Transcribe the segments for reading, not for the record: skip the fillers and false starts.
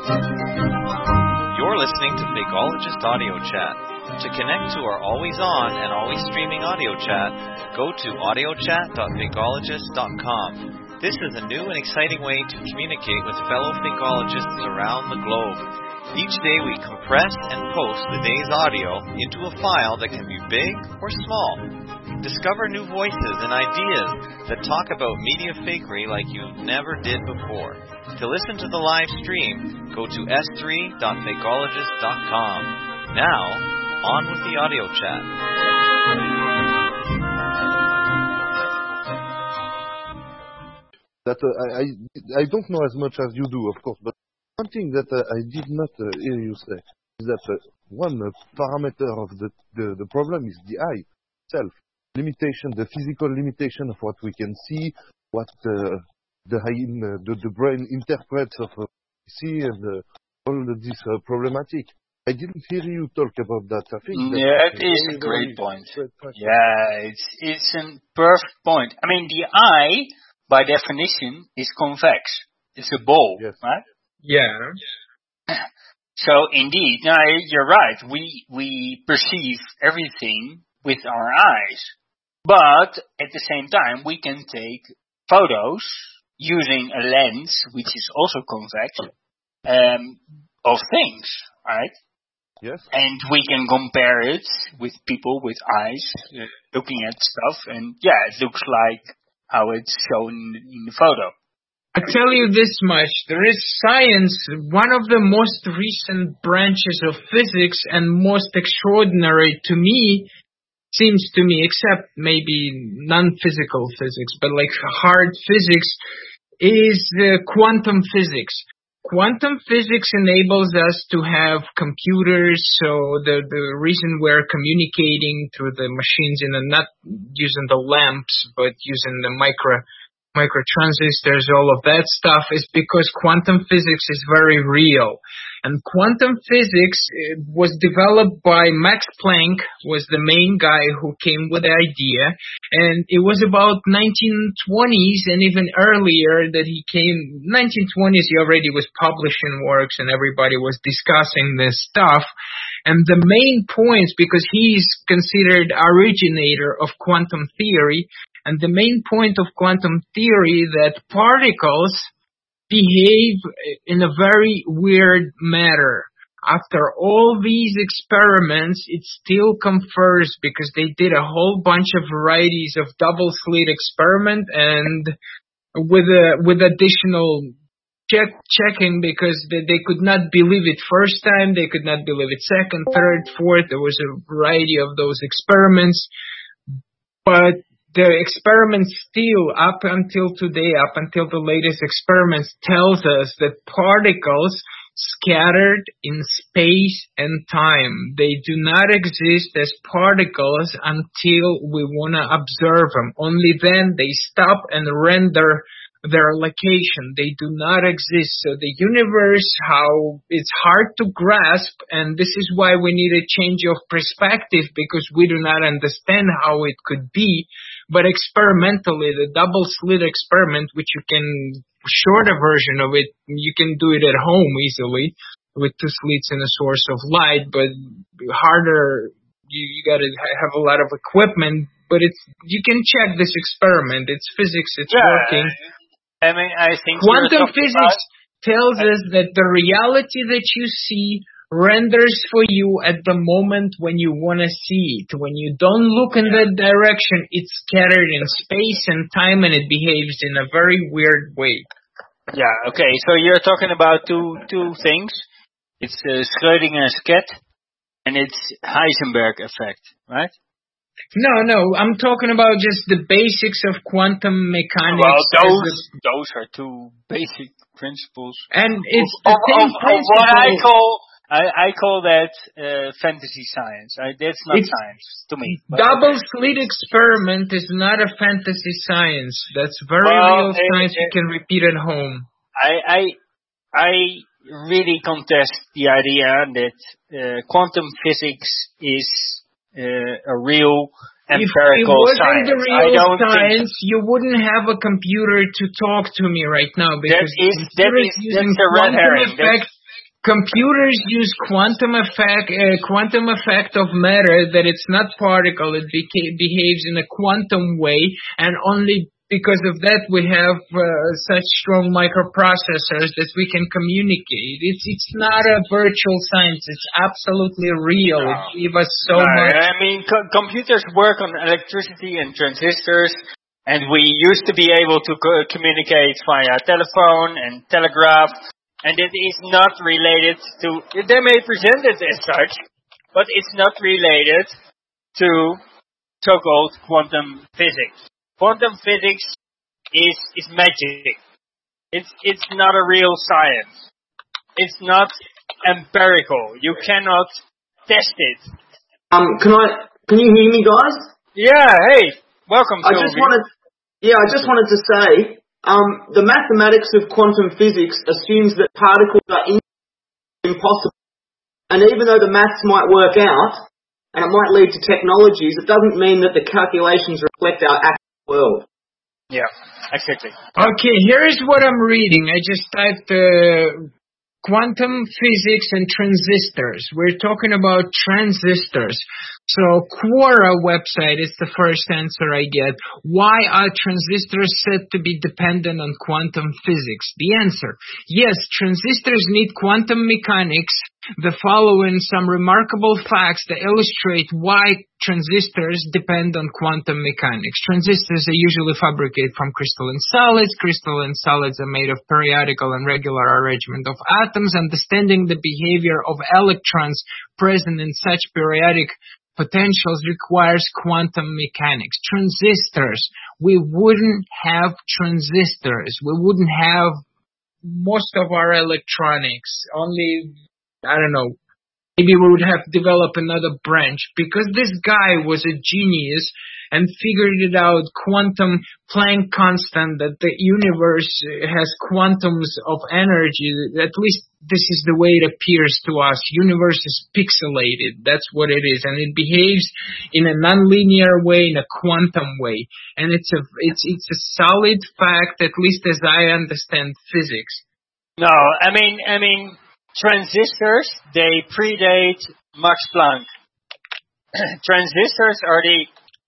You're listening to Fakeologist Audio Chat. To connect to our always on and always streaming audio chat, go to audiochat.fakeologist.com. This is a new and exciting way to communicate with fellow fakeologists around the globe. Each day we compress and post the day's audio into a file that can be big or small. Discover new voices and ideas that talk about media fakery like you never did before. To listen to the live stream, go to s3.fakeologist.com. Now, on with the audio chat. That I don't know as much as you do, of course, but one thing that I did not hear you say is that one parameter of the problem is the eye itself. Limitation, the physical limitation of what we can see, what the brain interprets of what we see, and all of this problematic. I didn't hear you talk about that. I think it is a great point. Yeah, it's a perfect point. I mean, the eye, by definition, is convex. It's a ball, yes. Right? Yeah. So indeed, no, you're right. We perceive everything with our eyes, but at the same time, we can take photos using a lens, which is also convex, of things, right? Yes. And we can compare it with people with eyes looking at stuff, and yeah, it looks like how it's shown in the photo. I tell you this much, there is science, one of the most recent branches of physics and most extraordinary to me, seems to me, except maybe non-physical physics, but like hard physics, is quantum physics. Quantum physics enables us to have computers, so the reason we're communicating through the machines not using the lamps, but using the microtransistors, all of that stuff, is because quantum physics is very real. And quantum physics was developed by Max Planck, was the main guy who came with the idea. And it was about 1920s and even earlier that he came. 1920s he already was publishing works and everybody was discussing this stuff. And the main points, because he's considered originator of quantum theory, and the main point of quantum theory that particles behave in a very weird manner. After all these experiments, it still confers, because they did a whole bunch of varieties of double slit experiment and with additional checking, because they could not believe it first time, they could not believe it second, third, fourth. There was a variety of those experiments, but the experiments still, up until today, up until the latest experiments, tells us that particles scattered in space and time. They do not exist as particles until we want to observe them. Only then they stop and render their location. They do not exist. So the universe, how it's hard to grasp, and this is why we need a change of perspective, because we do not understand how it could be. But experimentally, the double slit experiment, which you can, shorter version of it, you can do it at home easily with two slits and a source of light, but harder, you gotta have a lot of equipment, but you can check this experiment. It's physics, it's working. I mean, I think quantum physics tells us that the reality that you see renders for you at the moment when you want to see it. When you don't look in that direction, it's scattered in space and time, and it behaves in a very weird way. Yeah, okay, so you're talking about two things. It's Schrödinger's cat, and it's Heisenberg effect, right? No, I'm talking about just the basics of quantum mechanics. Well, those are two basic principles. And it's the same principle. What I call that fantasy science. That's not science to me. Double slit experiment is not a fantasy science. That's very real science you can repeat at home. I really contest the idea that quantum physics is a real empirical science. If it wasn't the real science, you wouldn't have a computer to talk to me right now, because that's a red herring. computers use quantum effect of matter, that it's not particle, it behaves in a quantum way, and only because of that we have such strong microprocessors that we can communicate. It's not a virtual science, it's absolutely real. No. It gave us so much. I mean, computers work on electricity and transistors, and we used to be able to communicate via telephone and telegraph, and it is not related to, they may present it as such, but it's not related to so-called quantum physics. Quantum physics is magic. It's not a real science. It's not empirical. You cannot test it. Can you hear me, guys? Yeah, hey, welcome, I Sylvie. just wanted to say, the mathematics of quantum physics assumes that particles are impossible. And even though the maths might work out, and it might lead to technologies, it doesn't mean that the calculations reflect our actual world. Yeah, exactly. Okay, here's what I'm reading. I just typed quantum physics and transistors. We're talking about transistors. So Quora website is the first answer I get. Why are transistors said to be dependent on quantum physics? The answer: yes, transistors need quantum mechanics. The following some remarkable facts that illustrate why transistors depend on quantum mechanics. Transistors are usually fabricated from crystalline solids. Crystalline solids are made of periodical and regular arrangement of atoms. Understanding the behavior of electrons present in such periodic potentials requires quantum mechanics. Transistors. We wouldn't have transistors. We wouldn't have most of our electronics. Only, I don't know, maybe we would have developed another branch, because this guy was a genius and figured it out, quantum Planck constant, that the universe has quantums of energy. At least this is the way it appears to us. Universe is pixelated. That's what it is. And it behaves in a nonlinear way, in a quantum way. And it's a solid fact, at least as I understand physics. No, I mean, transistors, they predate Max Planck. Transistors are the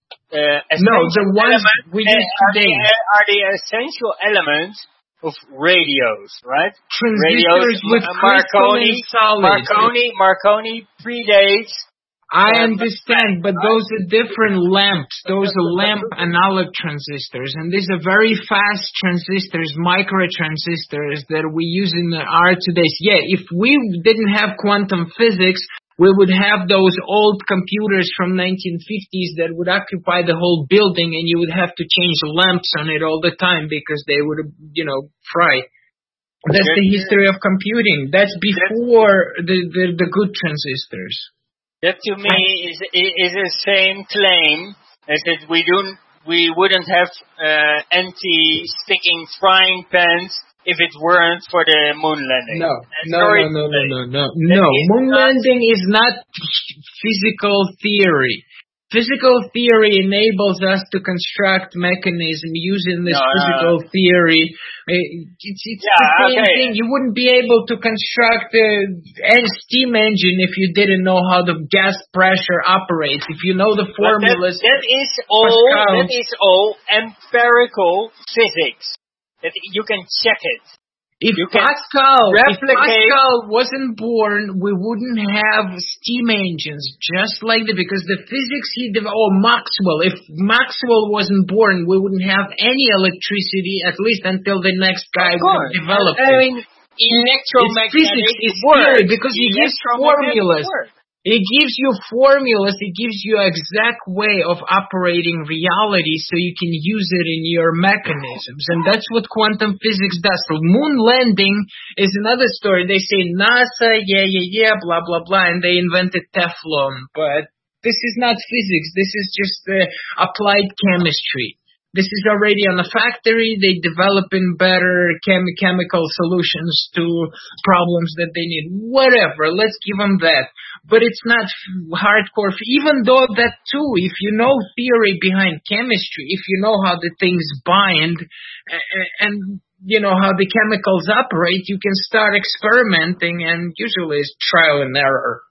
ones we use today are the essential elements of radios, right? Transistors with crystalline solids. Marconi predates. I understand, but those are different lamps. Those are lamp analog transistors, and these are very fast transistors, microtransistors that we use in our today's. Yeah, if we didn't have quantum physics, we would have those old computers from 1950s that would occupy the whole building, and you would have to change lamps on it all the time because they would, fry. That's the history of computing. That's before the good transistors. That to me is the same claim as that we wouldn't have anti-sticking frying pans if it weren't for the moon landing. No. Moon landing is not physical theory. Physical theory enables us to construct mechanism using this physical theory. It's the same thing. You wouldn't be able to construct a steam engine if you didn't know how the gas pressure operates. If you know the formulas. That is all empirical physics. That you can check it. If Pascal wasn't born, we wouldn't have steam engines just like that, because the physics Maxwell. If Maxwell wasn't born, we wouldn't have any electricity, at least until the next guy would develop it. I mean, electromagnetic is theory, because he gives formulas. It gives you formulas, it gives you an exact way of operating reality so you can use it in your mechanisms. And that's what quantum physics does. So moon landing is another story. They say NASA, blah, blah, blah, and they invented Teflon. But this is not physics. This is just applied chemistry. This is already on a factory. They developing better chemical solutions to problems that they need. Whatever, let's give them that. But it's not hardcore, even though that too, if you know theory behind chemistry, if you know how the things bind, and how the chemicals operate, you can start experimenting, and usually it's trial and error.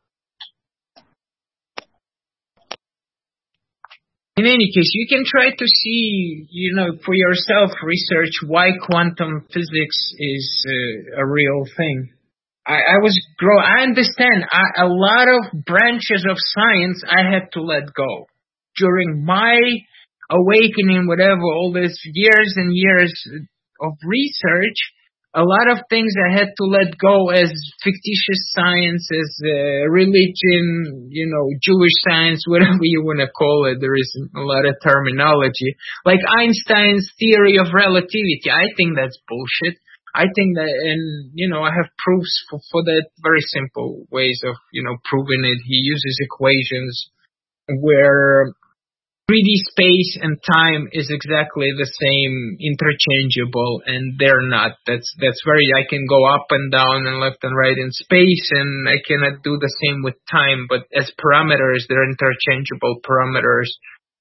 In any case, you can try to see, for yourself, research why quantum physics is a real thing. I understand a lot of branches of science I had to let go. During my awakening, whatever, all these years and years of research, a lot of things I had to let go as fictitious science, as religion, Jewish science, whatever you want to call it. There is a lot of terminology. Like Einstein's theory of relativity. I think that's bullshit. I think that, and, I have proofs for that, very simple ways of, proving it. He uses equations where 3D space and time is exactly the same, interchangeable, and they're not. That's very, I can go up and down and left and right in space, and I cannot do the same with time, but as parameters, they're interchangeable parameters.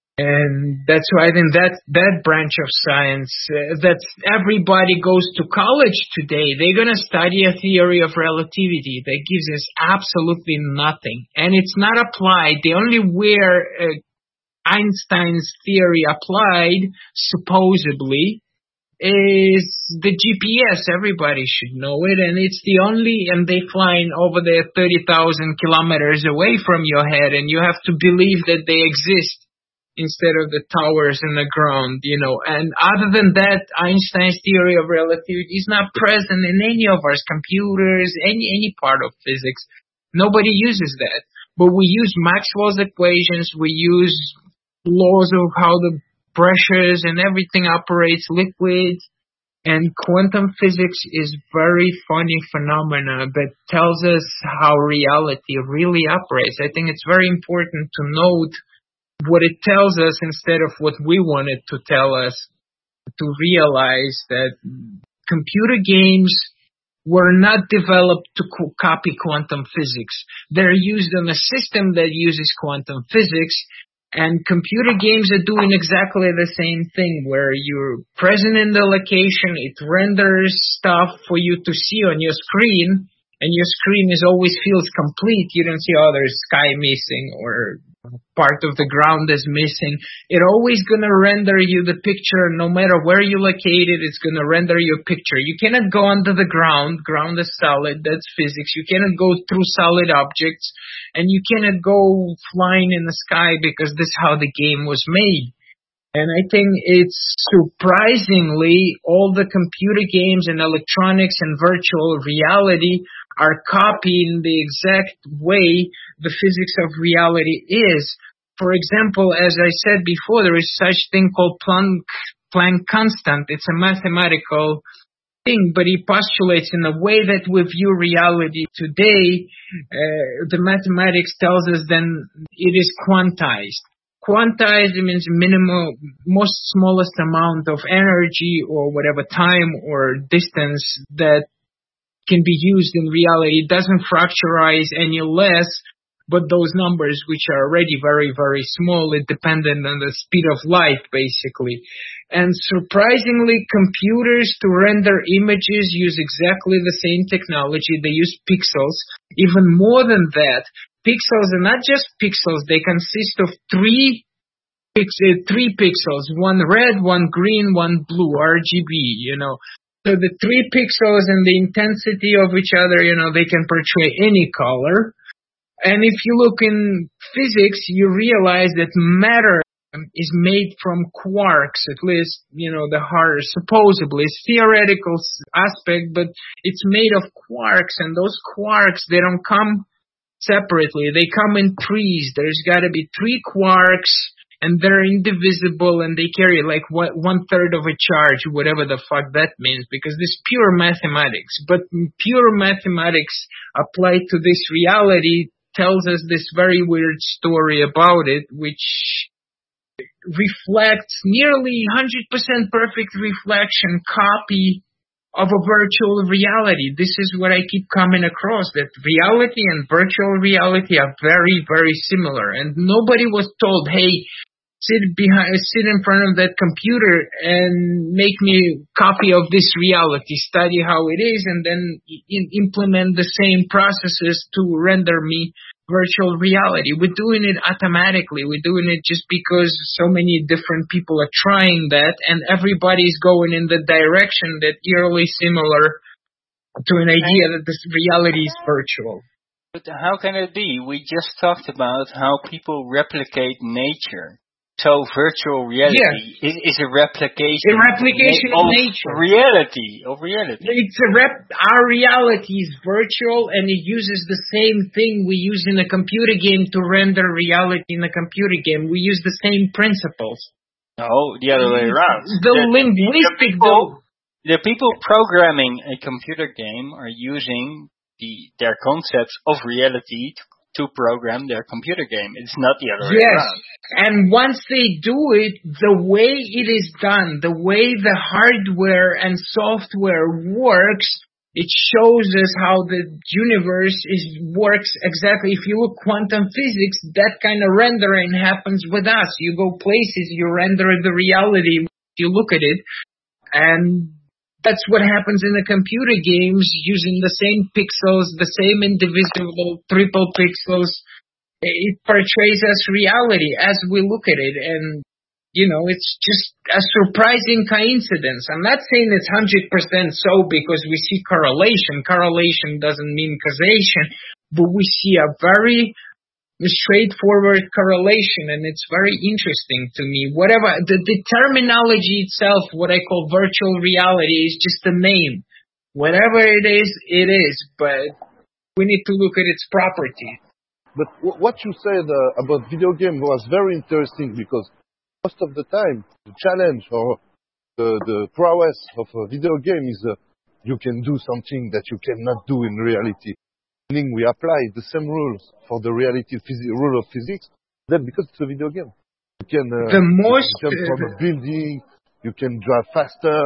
And that's why I think that branch of science, that everybody goes to college today, they're going to study a theory of relativity that gives us absolutely nothing. And it's not applied. The only where Einstein's theory applied, supposedly, is the GPS. Everybody should know it, and it's the only, and they flying over there 30,000 kilometers away from your head, and you have to believe that they exist instead of the towers in the ground, And other than that, Einstein's theory of relativity is not present in any of our computers, any part of physics. Nobody uses that. But we use Maxwell's equations, we use laws of how the pressures and everything operates, liquids, and quantum physics is very funny phenomena that tells us how reality really operates. I think it's very important to note what it tells us instead of what we want it to tell us, to realize that computer games were not developed to copy quantum physics. They're used on a system that uses quantum physics, and computer games are doing exactly the same thing, where you're present in the location, it renders stuff for you to see on your screen, and your screen always feels complete. You don't see, there's sky missing or part of the ground is missing. It's always going to render you the picture, no matter where you locate it, it's going to render your picture. You cannot go under the ground. Ground is solid. That's physics. You cannot go through solid objects, and you cannot go flying in the sky, because this is how the game was made. And I think it's surprisingly, all the computer games and electronics and virtual reality are copying the exact way the physics of reality is. For example, as I said before, there is such thing called Planck constant. It's a mathematical thing, but he postulates in the way that we view reality today, the mathematics tells us then it is quantized. Quantized means most smallest amount of energy or whatever time or distance that can be used in reality. It doesn't fracturize any less, but those numbers, which are already very, very small, are dependent on the speed of light, basically. And surprisingly, computers to render images use exactly the same technology. They use pixels. Even more than that, pixels are not just pixels. They consist of three pixels, one red, one green, one blue, RGB, So the 3 pixels and the intensity of each other, they can portray any color. And if you look in physics, you realize that matter is made from quarks, at least, the hard, supposedly. It's theoretical aspect, but it's made of quarks, and those quarks, they don't come separately. They come in threes. There's got to be 3 quarks, and they're indivisible, and they carry like 1/3 of a charge, whatever the fuck that means, because this is pure mathematics. But pure mathematics applied to this reality tells us this very weird story about it, which reflects nearly 100% perfect reflection copy of a virtual reality. This is what I keep coming across, that reality and virtual reality are very, very similar. And nobody was told, hey, sit in front of that computer and make me copy of this reality, study how it is, and then implement the same processes to render me virtual reality. We're doing it automatically. We're doing it just because so many different people are trying that, and everybody's going in the direction that eerily similar to an idea that this reality is virtual. But how can it be? We just talked about how people replicate nature. So virtual reality is a replication. A replication of nature. Reality. It's our reality is virtual, and it uses the same thing we use in a computer game to render reality in a computer game. We use the same principles. No, the other way around. The people programming a computer game are using their concepts of reality to program their computer game. It's not the other way around. And once they do it, the way it is done, the way the hardware and software works, it shows us how the universe works exactly. If you look quantum physics, that kind of rendering happens with us. You go places, you render the reality, you look at it, and that's what happens in the computer games using the same pixels, the same indivisible triple pixels. It portrays us reality as we look at it. And, it's just a surprising coincidence. I'm not saying it's 100% so because we see correlation. Correlation doesn't mean causation, but we see a very straightforward correlation, and it's very interesting to me. Whatever the terminology itself, what I call virtual reality, is just a name. Whatever it is, but we need to look at its properties. But what you said about video game was very interesting, because most of the time the challenge or the prowess of a video game is you can do something that you cannot do in reality. Meaning we apply the same rules for the reality rule of physics, then because it's a video game. You can jump from a building, you can drive faster,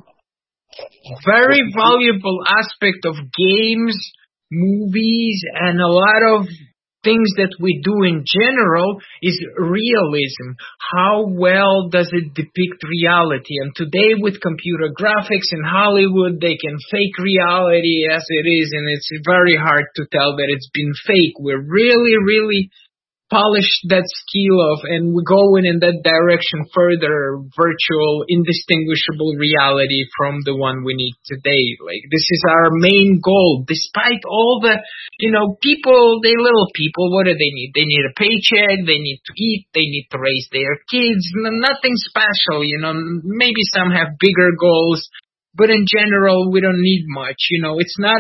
Very valuable aspect of games, movies, and a lot of things that we do in general is realism. How well does it depict reality? And today with computer graphics in Hollywood, they can fake reality as it is, and it's very hard to tell that it's been fake. We're really, really polished that skill and we're going in that direction further, virtual, indistinguishable reality from the one we need today. Like, this is our main goal. Despite all the, people, they little people, what do they need? They need a paycheck, they need to eat, they need to raise their kids, nothing special, maybe some have bigger goals, but in general, we don't need much, it's not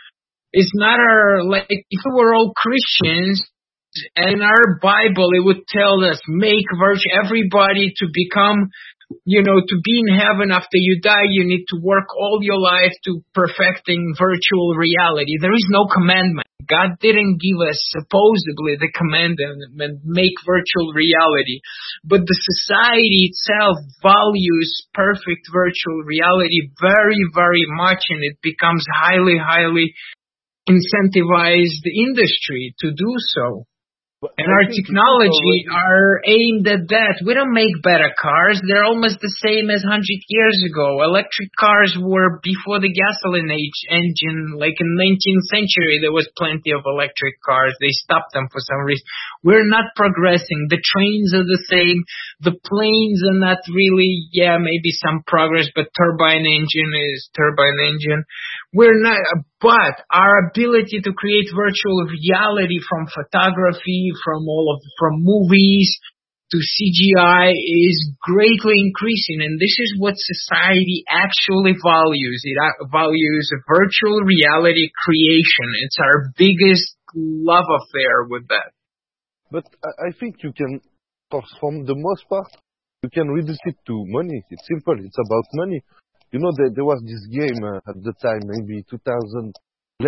our, like, if we were all Christians, and in our Bible, it would tell us, make everybody to become, to be in heaven after you die, you need to work all your life to perfecting virtual reality. There is no commandment. God didn't give us, supposedly, the commandment, make virtual reality. But the society itself values perfect virtual reality very, very much, and it becomes highly, highly incentivized industry to do so. And our technology are aimed at that. We don't make better cars. They're almost the same as 100 years ago. Electric cars were before the gasoline engine. Like in the 19th century, there was plenty of electric cars. They stopped them for some reason. We're not progressing. The trains are the same. The planes are not really, maybe some progress, but turbine engine is turbine engine. We're not, but our ability to create virtual reality from photography, from movies to CGI is greatly increasing, and this is what society actually values. It values virtual reality creation. It's our biggest love affair with that. But I think you can, from the most part, you can reduce it to money. It's simple. It's about money. There was this game at the time, maybe 2011,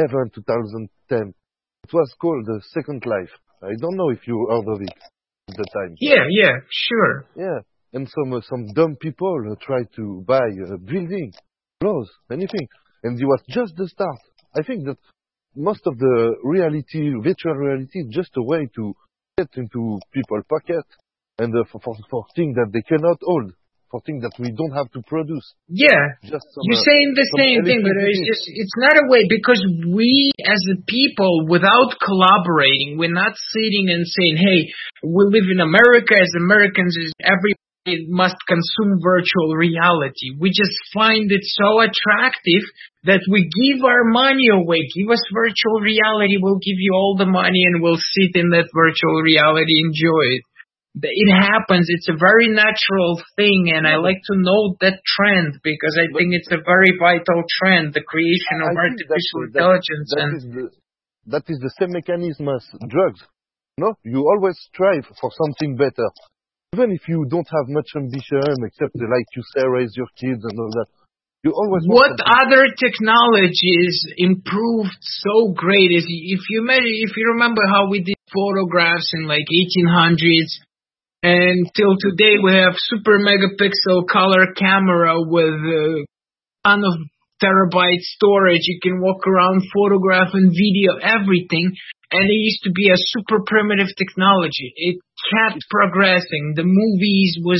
2010. It was called Second Life. I don't know if you heard of it at the time. Yeah, sure. Yeah, and some dumb people tried to buy a building, clothes, anything. And it was just the start. I think that most of the virtual reality, is just a way to get into people's pocket and for things that they cannot hold, for things that we don't have to produce. Yeah, Just you're saying the same thing, but it's not a way, because we as a people, without collaborating, we're not sitting and saying, hey, we live in America, as Americans, everybody must consume virtual reality. We just find it so attractive that we give our money away. Give us virtual reality, we'll give you all the money, and we'll sit in that virtual reality, enjoy it. It happens. It's a very natural thing, and I like to note that trend because I think it's a very vital trend, the creation of artificial intelligence. That is the same mechanism as drugs. No, you always strive for something better. Even if you don't have much ambition, except like you say, raise your kids and all that. You always what other technologies improved so great is if you remember how we did photographs in like 1800s. And till today, we have super megapixel color camera with a ton of terabyte storage. You can walk around, photograph and video everything. And it used to be a super primitive technology. It kept progressing. The movies was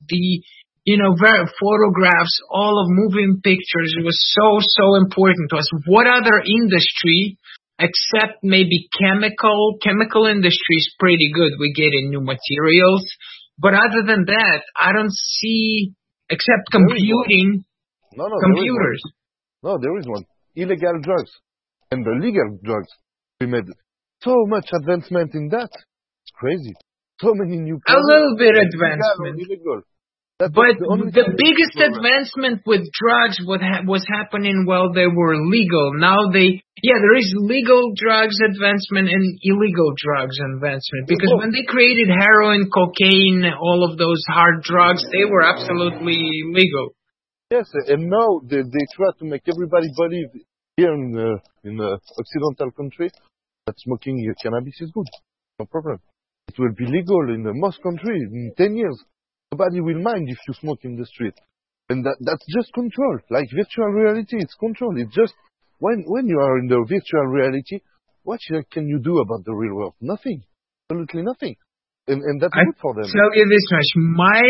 photographs, all of moving pictures. It was so important to us. What other industry, except maybe chemical industry is pretty good. We get in new materials. But other than that, I don't see, except computing, computers. There is one. Illegal drugs and the legal drugs. We made so much advancement in that. It's crazy. So many new products. A little bit advancement. Illegal. But the biggest advancement with drugs was happening while they were legal. Now there is legal drugs advancement and illegal drugs advancement. Because when they created heroin, cocaine, all of those hard drugs, they were absolutely legal. Yes, and now they try to make everybody believe here in Occidental country that smoking cannabis is good. No problem. It will be legal in most countries in 10 years. Nobody will mind if you smoke in the street. And that's just control. Like virtual reality, it's control. It's just, when you are in the virtual reality, what can you do about the real world? Nothing. Absolutely nothing. And that's good for them. I'll tell you this much. My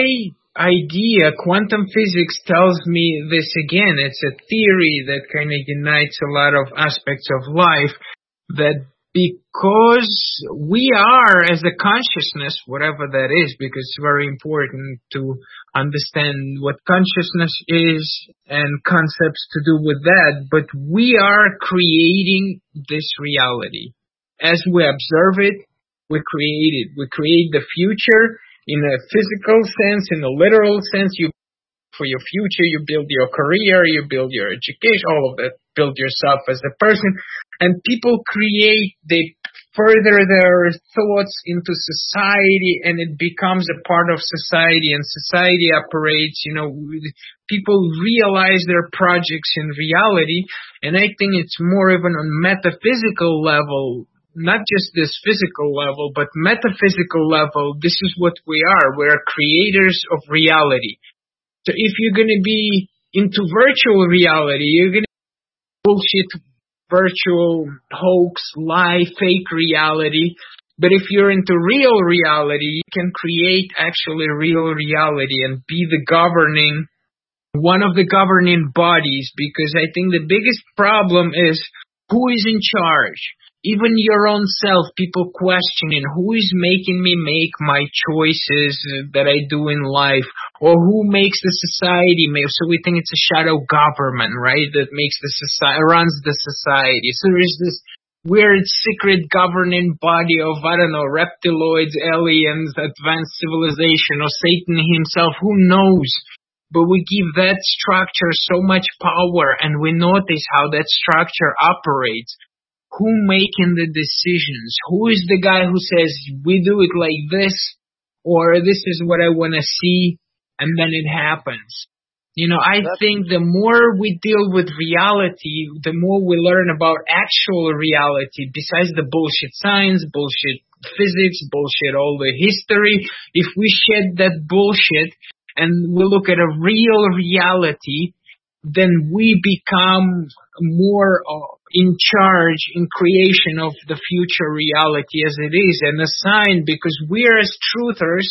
idea, quantum physics tells me this again. It's a theory that kind of unites a lot of aspects of life, that because we are, as a consciousness, whatever that is, because it's very important to understand what consciousness is and concepts to do with that, but we are creating this reality. As we observe it, we create it. We create the future in a physical sense, in a literal sense. For your future, you build your career, you build your education, all of that, build yourself as a person. And people they further their thoughts into society, and it becomes a part of society, and society operates, people realize their projects in reality. And I think it's more even on metaphysical level, not just this physical level, but metaphysical level. This is what we are. We're creators of reality. So if you're going to be into virtual reality, you're going to bullshit virtual hoax, lie, fake reality. But if you're into real reality, you can create actually real reality and be one of the governing bodies, because I think the biggest problem is who is in charge. Even your own self, people questioning who is making me make my choices that I do in life, or who makes the society make. So we think it's a shadow government, right? That makes runs the society. So there's this weird secret governing body of, reptiloids, aliens, advanced civilization, or Satan himself, who knows? But we give that structure so much power, and we notice how that structure operates. Who making the decisions? Who is the guy who says, we do it like this, or this is what I want to see, and then it happens? I think the more we deal with reality, the more we learn about actual reality, besides the bullshit science, bullshit physics, bullshit all the history. If we shed that bullshit and we look at a real reality, then we become more in charge in creation of the future reality as it is, and a sign, because we are as truthers,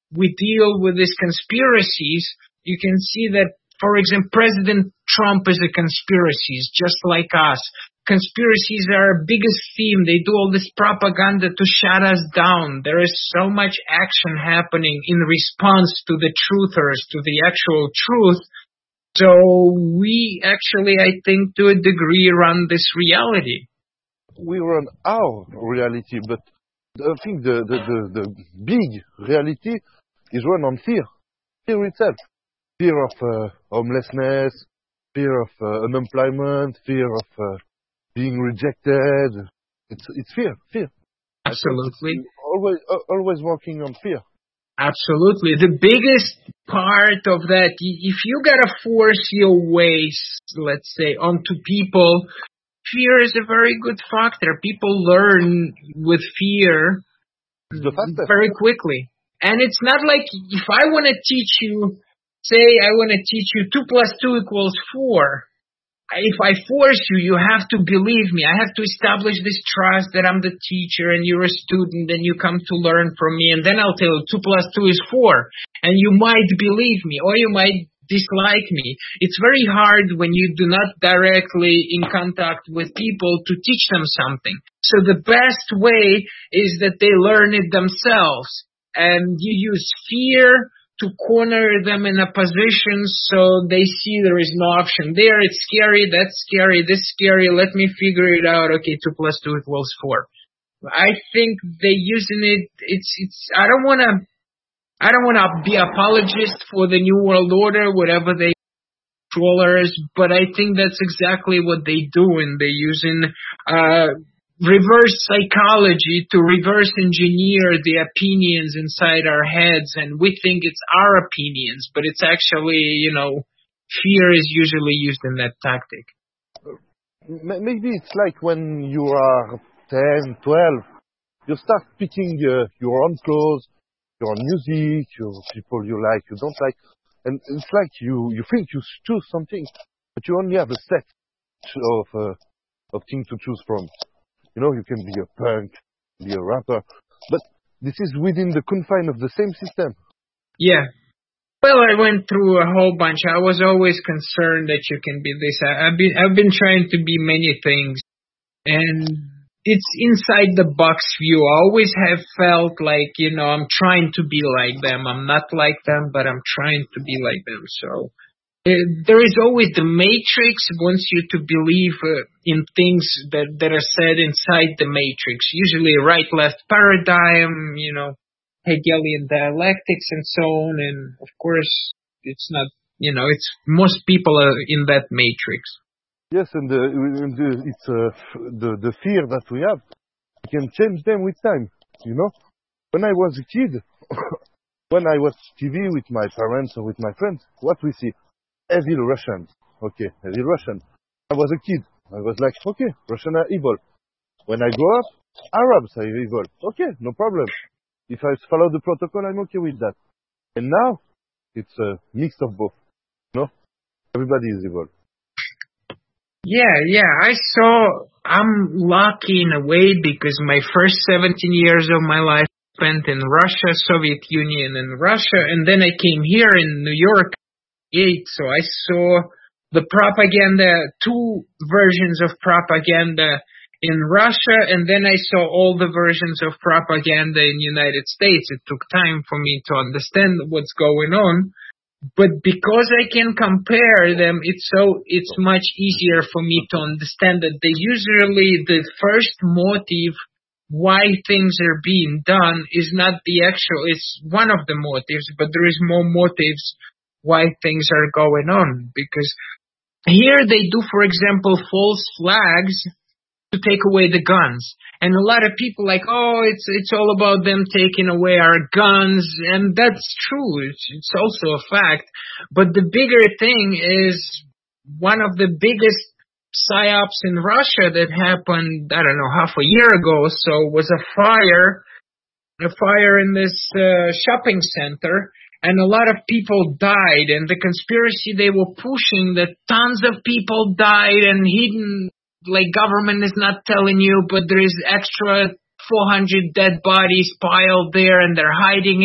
we deal with these conspiracies, you can see that, for example, President Trump is a conspiracy, just like us. Conspiracies are our biggest theme. They do all this propaganda to shut us down. There is so much action happening in response to the truthers, to the actual truth. So we actually, I think, to a degree, run this reality. We run our reality, but I think the big reality is run on fear. Fear itself. Fear of homelessness, fear of unemployment, fear of being rejected. It's fear. Absolutely. Always working on fear. Absolutely. The biggest part of that, if you gotta force your ways, let's say, onto people, fear is a very good factor. People learn with fear very quickly. And it's not like if I want to teach you, say I want to teach you 2 + 2 = 4. If I force you, you have to believe me. I have to establish this trust that I'm the teacher and you're a student and you come to learn from me. And then I'll tell you 2 + 2 = 4. And you might believe me or you might dislike me. It's very hard when you do not directly in contact with people to teach them something. So the best way is that they learn it themselves. And you use fear to corner them in a position so they see there is no option there. It's scary, that's scary, this scary, let me figure it out. Okay, 2 + 2 = 4. I think they're using it, I don't wanna be apologist for the New World Order, whatever they controllers, but I think that's exactly what they do, and they're using reverse psychology to reverse engineer the opinions inside our heads, and we think it's our opinions, but it's actually, fear is usually used in that tactic. Maybe it's like when you are 10, 12, you start picking your own clothes, your own music, your people you like, you don't like, and it's like you think you choose something, but you only have a set of things to choose from. You can be a punk, be a rapper, but this is within the confine of the same system. Yeah. Well, I went through a whole bunch. I was always concerned that you can be this. I've been trying to be many things, and it's inside the box view. I always have felt like, I'm trying to be like them. I'm not like them, but I'm trying to be like them. So there is always the matrix wants you to believe in things that are said inside the matrix, usually right-left paradigm, Hegelian dialectics and so on. And of course, it's not, it's most people are in that matrix. Yes, and it's the fear that we have. We can change them with time, When I was a kid, when I watched TV with my parents or with my friends, what we see? Evil Russians. Okay, evil Russian. I was a kid. I was like, okay, Russians are evil. When I grow up, Arabs are evil. Okay, no problem. If I follow the protocol, I'm okay with that. And now, it's a mix of both. Everybody is evil. Yeah. I'm lucky in a way because my first 17 years of my life spent in Russia, Soviet Union and Russia, and then I came here in New York. So I saw the propaganda, 2 versions of propaganda in Russia, and then I saw all the versions of propaganda in the United States. It took time for me to understand what's going on, but because I can compare them, it's much easier for me to understand that usually the first motive why things are being done is not the actual, it's one of the motives, but there is more motives why things are going on, because here they do, for example, false flags to take away the guns. And a lot of people it's all about them taking away our guns, and that's true. It's also a fact. But the bigger thing is one of the biggest psyops in Russia that happened, I don't know, half a year ago or so, was a fire in this shopping center. And a lot of people died, and the conspiracy they were pushing that tons of people died and hidden, like government is not telling you, but there is extra 400 dead bodies piled there and they're hiding it.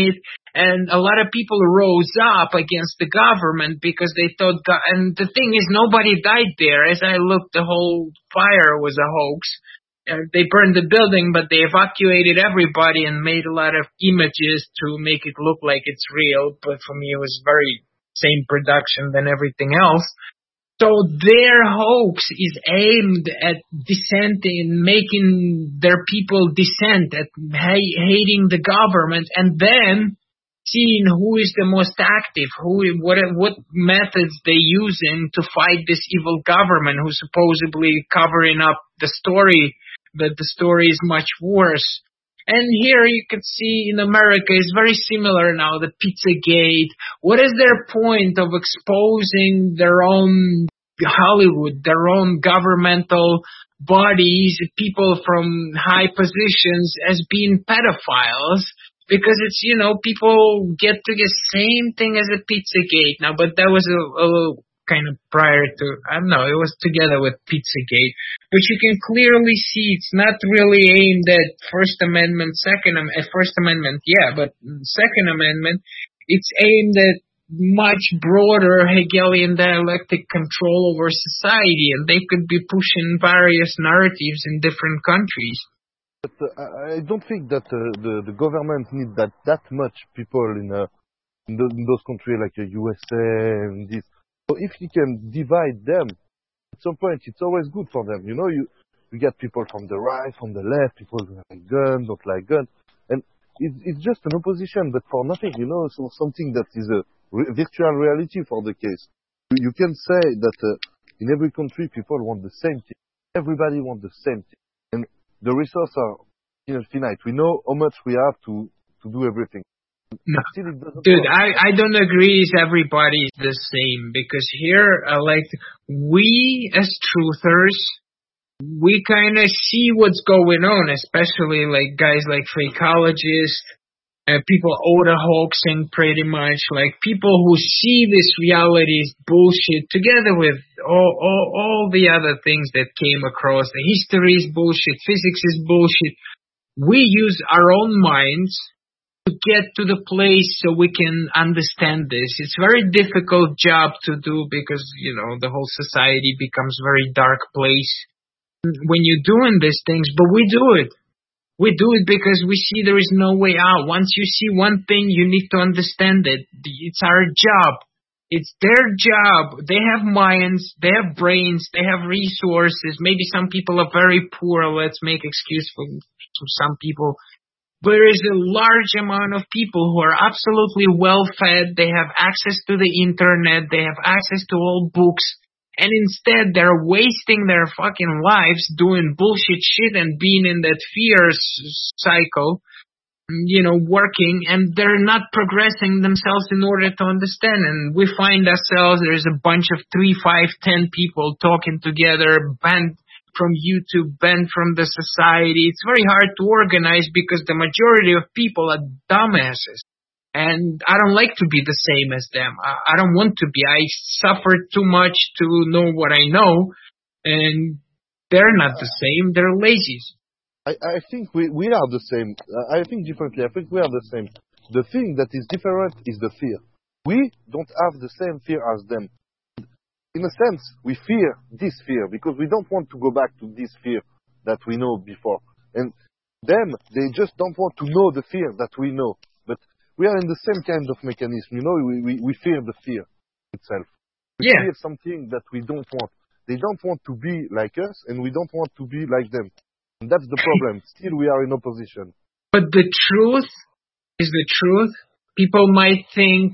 And a lot of people rose up against the government because they thought, and the thing is, nobody died there. As I looked, the whole fire was a hoax. They burned the building, but they evacuated everybody and made a lot of images to make it look like it's real. But for me, it was very same production than everything else. So their hoax is aimed at dissenting, making their people dissent, at hating the government, and then seeing who is the most active, what methods they using to fight this evil government who's supposedly covering up the story, that the story is much worse. And here you can see in America is very similar now, the Pizzagate. What is their point of exposing their own Hollywood, their own governmental bodies, people from high positions as being pedophiles? Because it's, people get to the same thing as a Pizzagate now, but that was a little kind of prior to, I don't know, it was together with Pizzagate. But you can clearly see it's not really aimed at First Amendment, Second Amendment, yeah, but Second Amendment, it's aimed at much broader Hegelian dialectic control over society, and they could be pushing various narratives in different countries. But I don't think that the government need that much people in those countries like the USA and this. So if you can divide them, at some point it's always good for them. You get people from the right, from the left, people who like guns, don't like guns, and it's just an opposition, but for nothing. So something that is a virtual reality for the case. You can say that in every country people want the same thing. Everybody wants the same thing, and the resources are infinite. We know how much we have to do everything. No. Dude, I don't agree everybody is the same, because here, we as truthers, we kind of see what's going on, especially like guys like Fakeologists, people Oda hoaxing pretty much, like people who see this reality is bullshit, together with all the other things that came across. The history is bullshit, physics is bullshit. We use our own minds to get to the place so we can understand this. It's a very difficult job to do because, the whole society becomes a very dark place when you're doing these things, but we do it. We do it because we see there is no way out. Once you see one thing, you need to understand it. It's our job. It's their job. They have minds, they have brains, they have resources. Maybe some people are very poor. Let's make excuse for some people. But there is a large amount of people who are absolutely well-fed. They have access to the internet. They have access to all books. And instead, they're wasting their fucking lives doing bullshit shit and being in that fear cycle, working. And they're not progressing themselves in order to understand. And we find ourselves, there's a bunch of 3, 5, 10 people talking together, banned from YouTube, banned from the society. It's very hard to organize because the majority of people are dumbasses. And I don't like to be the same as them. I don't want to be. I suffered too much to know what I know. And they're not the same. They're lazies. I think we are the same. I think differently. I think we are the same. The thing that is different is the fear. We don't have the same fear as them. In a sense, we fear this fear because we don't want to go back to this fear that we know before. And them, they just don't want to know the fear that we know. But we are in the same kind of mechanism. We fear the fear itself. We fear something that we don't want. They don't want to be like us, and we don't want to be like them. And that's the problem. Still, we are in opposition. But the truth is the truth. People might think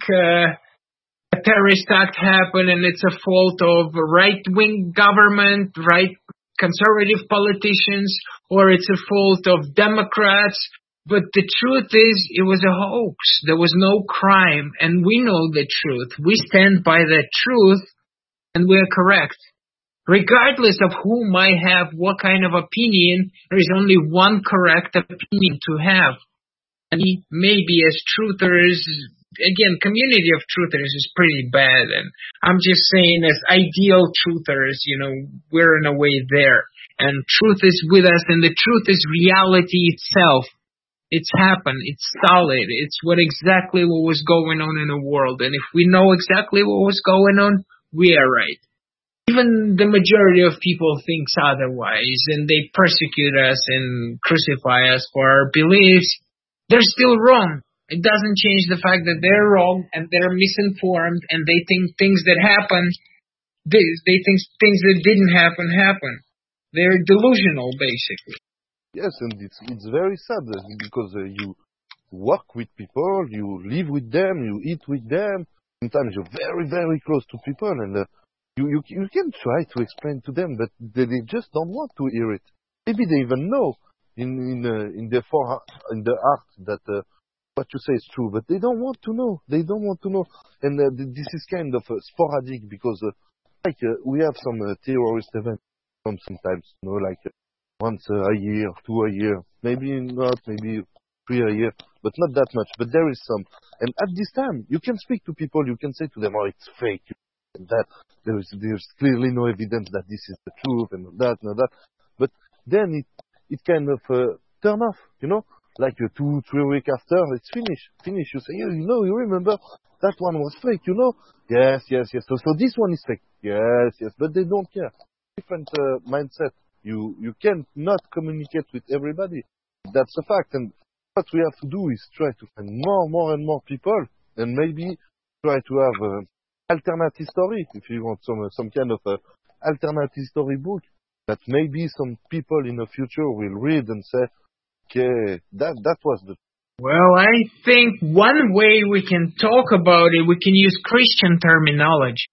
a terrorist act happened and it's a fault of right-wing government, conservative politicians, or it's a fault of Democrats. But the truth is, it was a hoax. There was no crime, and we know the truth. We stand by the truth, and we're correct. Regardless of who might have what kind of opinion, there is only one correct opinion to have. And maybe as truthers, again, community of truthers is pretty bad, and I'm just saying as ideal truthers, we're in a way there. And truth is with us, and the truth is reality itself. It's happened. It's solid. It's exactly what was going on in the world. And if we know exactly what was going on, we are right. Even the majority of people thinks otherwise, and they persecute us and crucify us for our beliefs. They're still wrong. It doesn't change the fact that they're wrong and they're misinformed, and they think things that happen, they think things that didn't happen happen. They're delusional, basically. Yes, and it's very sad because you work with people, you live with them, you eat with them. Sometimes you're very, very close to people, and you can try to explain to them, but they just don't want to hear it. Maybe they even know in their heart that what you say is true, but they don't want to know. They don't want to know, and this is kind of sporadic because we have some terrorist events sometimes, like once a year, 2 a year, maybe not, maybe 3 a year, but not that much. But there is some, and at this time you can speak to people, you can say to them, "Oh, it's fake." That there's clearly no evidence that this is the truth and that. But then it kind of turn off, like 2-3 weeks after it's finished. You say, you remember that one was fake, Yes. So this one is fake. Yes, but they don't care. Different mindset. You can not communicate with everybody. That's a fact. And what we have to do is try to find more and more people, and maybe try to have alternative story, if you want some kind of alternative story book that maybe some people in the future will read and say, okay, that was the... Well, I think one way we can talk about it, we can use Christian terminology.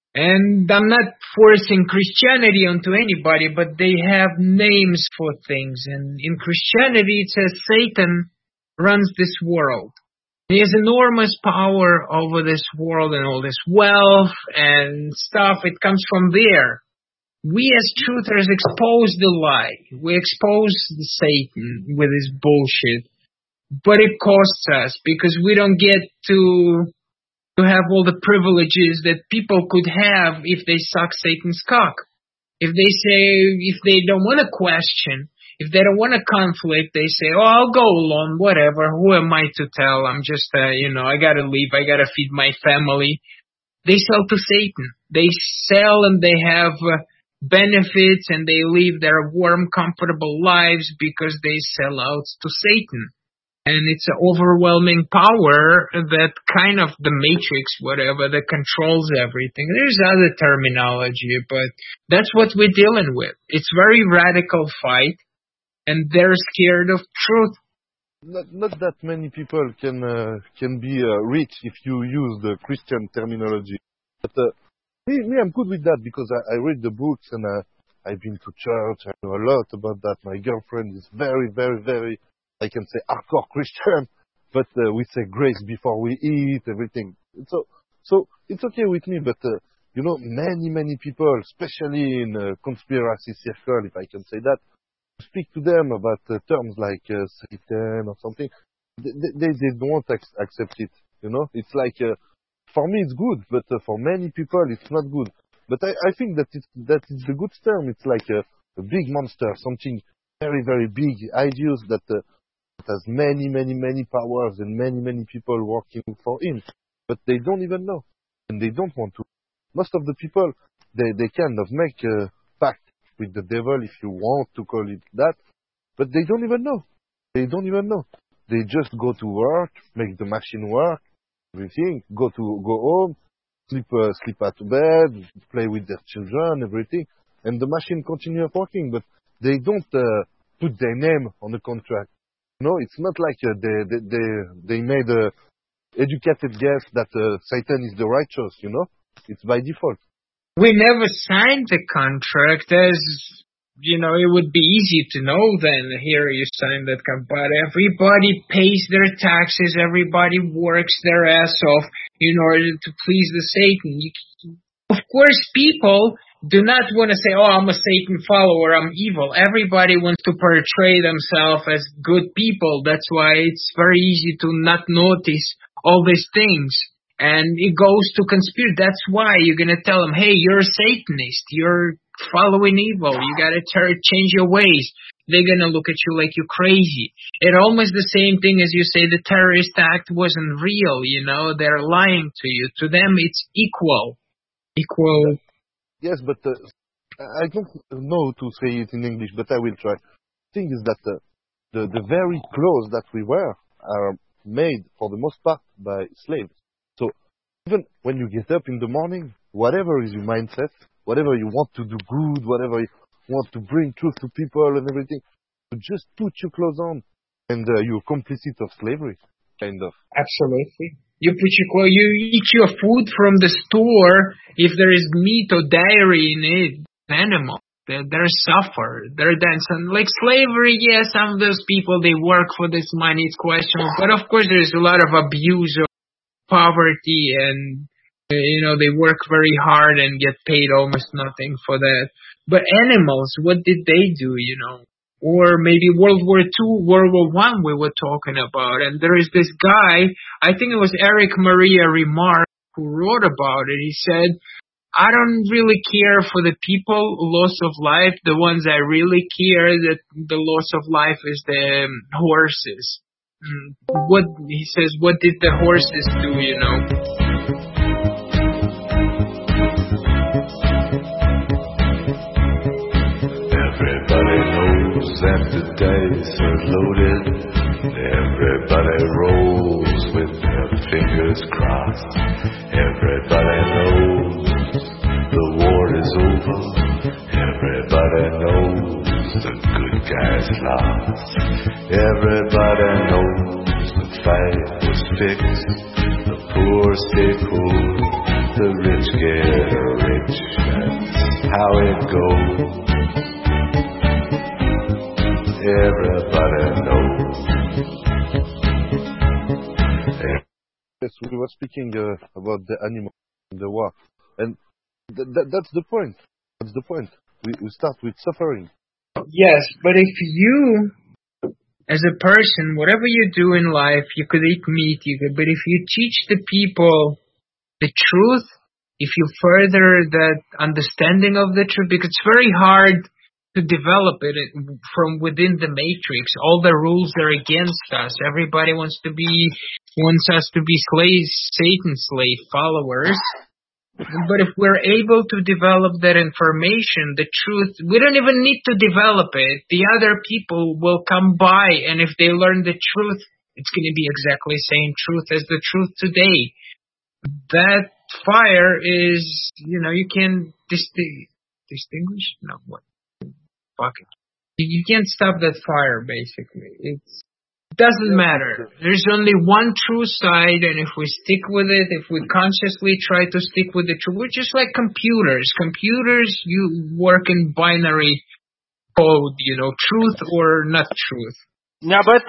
And I'm not forcing Christianity onto anybody, but they have names for things. And in Christianity, it says Satan runs this world. He has enormous power over this world and all this wealth and stuff. It comes from there. We as truthers expose the lie. We expose Satan with his bullshit. But it costs us because we don't get to have all the privileges that people could have if they suck Satan's cock. If they don't want to question, if they don't want to conflict, they say, "Oh, I'll go alone, whatever. Who am I to tell? I'm just, I gotta leave. I gotta feed my family." They sell to Satan. They sell and they have benefits and they live their warm, comfortable lives because they sell out to Satan. And it's an overwhelming power that kind of the matrix, whatever, that controls everything. There's other terminology, but that's what we're dealing with. It's very radical fight. And they're scared of truth. Not that many people can be rich if you use the Christian terminology. But me, I'm good with that because I read the books and I've been to church. I know a lot about that. My girlfriend is very, very, very, I can say, hardcore Christian. But we say grace before we eat, everything. So it's okay with me. But many people, especially in conspiracy circle, if I can say that, speak to them about terms like Satan or something, they don't accept it, It's like, for me it's good, but for many people it's not good. But I think that it's the good term. It's like a big monster, something very, very big, ideas that has many powers and many people working for him. But they don't even know, and they don't want to. Most of the people, they kind of make a pact with the devil, if you want to call it that, but they don't even know. They just go to work, make the machine work, everything, go home, sleep at bed, play with their children, everything, and the machine continues working, but they don't put their name on the contract. It's not like they made a educated guess that Satan is the righteous, It's by default. We never signed the contract, as, it would be easy to know then, here you signed that contract, but everybody pays their taxes, everybody works their ass off in order to please the Satan. Of course, people do not want to say, "Oh, I'm a Satan follower, I'm evil." Everybody wants to portray themselves as good people. That's why it's very easy to not notice all these things. And it goes to conspiracy. That's why you're going to tell them, "Hey, you're a Satanist. You're following evil. You got to change your ways." they're gonna look at you like you're crazy. It almost the same thing as you say the terrorist act wasn't real, you know, they're lying to you. To them it's equal. Yes, but I don't know to say it in English, but I will try. The thing is that the very clothes that we wear are made for the most part by slaves. So even when you get up in the morning, whatever is your mindset, whatever you want to do good, whatever you want to bring truth to people and everything, you just put your clothes on and you're complicit of slavery, kind of. Absolutely. You put you eat your food from the store. If there is meat or dairy in it, animal, they're suffer. They're dancing like slavery. Yes, some of those people they work for this money. It's questionable, but of course there's a lot of abuse of poverty, and you know they work very hard and get paid almost nothing for that. But animals, what did they do? You know. Or maybe World War II, World War I we were talking about. And there is this guy, I think it was Eric Maria Remarque, who wrote about it. He said, I don't really care for the people, loss of life. The ones I really care that the loss of life is the horses. He says, what did the horses do, you know? And the dice are loaded. Everybody rolls with their fingers crossed. Everybody knows the war is over. Everybody knows the good guys lost. Everybody knows the fight was fixed. The poor stay poor, the rich get rich. That's how it goes. Everybody knows. Yes, we were speaking about the animals in the war, and that's the point. That's the point. We start with suffering. Yes, but if you, as a person, whatever you do in life, you could eat meat, but if you teach the people the truth, if you further that understanding of the truth, because it's very hard to develop it from within the matrix. All the rules are against us. Everybody wants us to be slaves, Satan's slave followers. But if we're able to develop that information, the truth, we don't even need to develop it. The other people will come by, and if they learn the truth, it's going to be exactly the same truth as the truth today. That fire is, you know, you can distinguish? No, what? You can't stop that fire, basically. It doesn't matter. There's only one true side, and if we stick with it, if we consciously try to stick with the truth, we're just like computers. Computers, you work in binary code, you know, truth or not truth. Now, but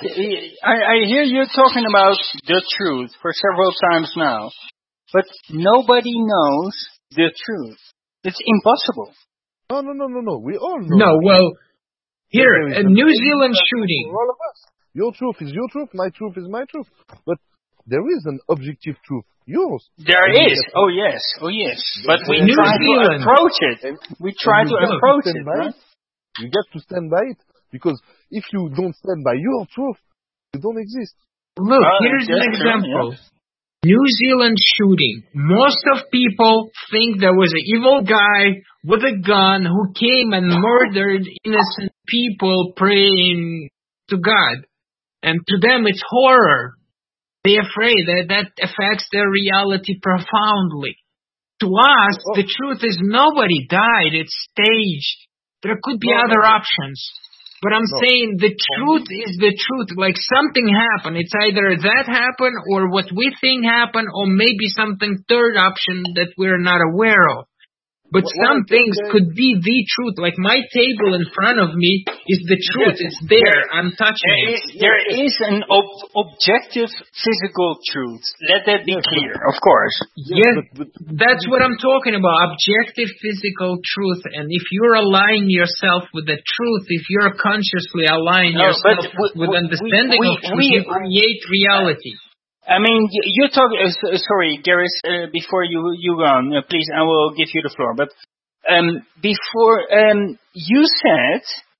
I hear you talking about the truth for several times now, but nobody knows the truth. It's impossible. No. We all know. No, well, here, a New Zealand shooting. For all of us. Your truth is your truth, my truth is my truth. But there is an objective truth. Yours. There is. Oh, yes. But we try to approach it. We try to approach it. Right? You get to stand by it. Because if you don't stand by your truth, you don't exist. Look, here's an example. Yeah. New Zealand shooting. Most of people think there was an evil guy with a gun who came and murdered innocent people praying to God. And to them it's horror. They're afraid that affects their reality profoundly. To us, the truth is nobody died. It's staged. There could be other options. But I'm saying the truth is the truth. Like something happened. It's either that happened or what we think happened or maybe something third option that we're not aware of. But some things could be the truth. Like my table in front of me is the truth. It's there. I'm touching it. There is an objective physical truth. Let that be clear, of course. Yes, that's what I'm talking about. Objective physical truth. And if you're aligning yourself with the truth, if you're consciously aligning yourself with understanding of truth, you create reality. I mean, you're talking. Sorry, Gareth. Before you go on, please, I will give you the floor. But before you said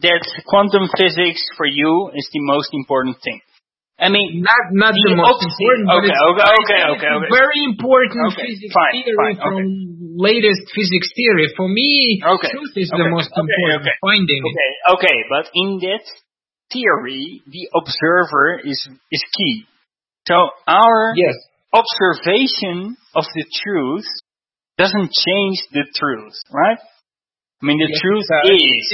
that quantum physics for you is the most important thing. I mean, not the most important, but it's very important physics theory from latest physics theory. For me, truth is the most important finding. Okay, but in that theory, the observer is key. So our observation of the truth doesn't change the truth, right? I mean, the truth is,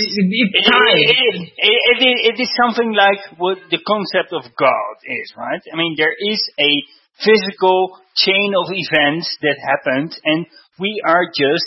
it is something like what the concept of God is, right? I mean, there is a physical chain of events that happened, and we are just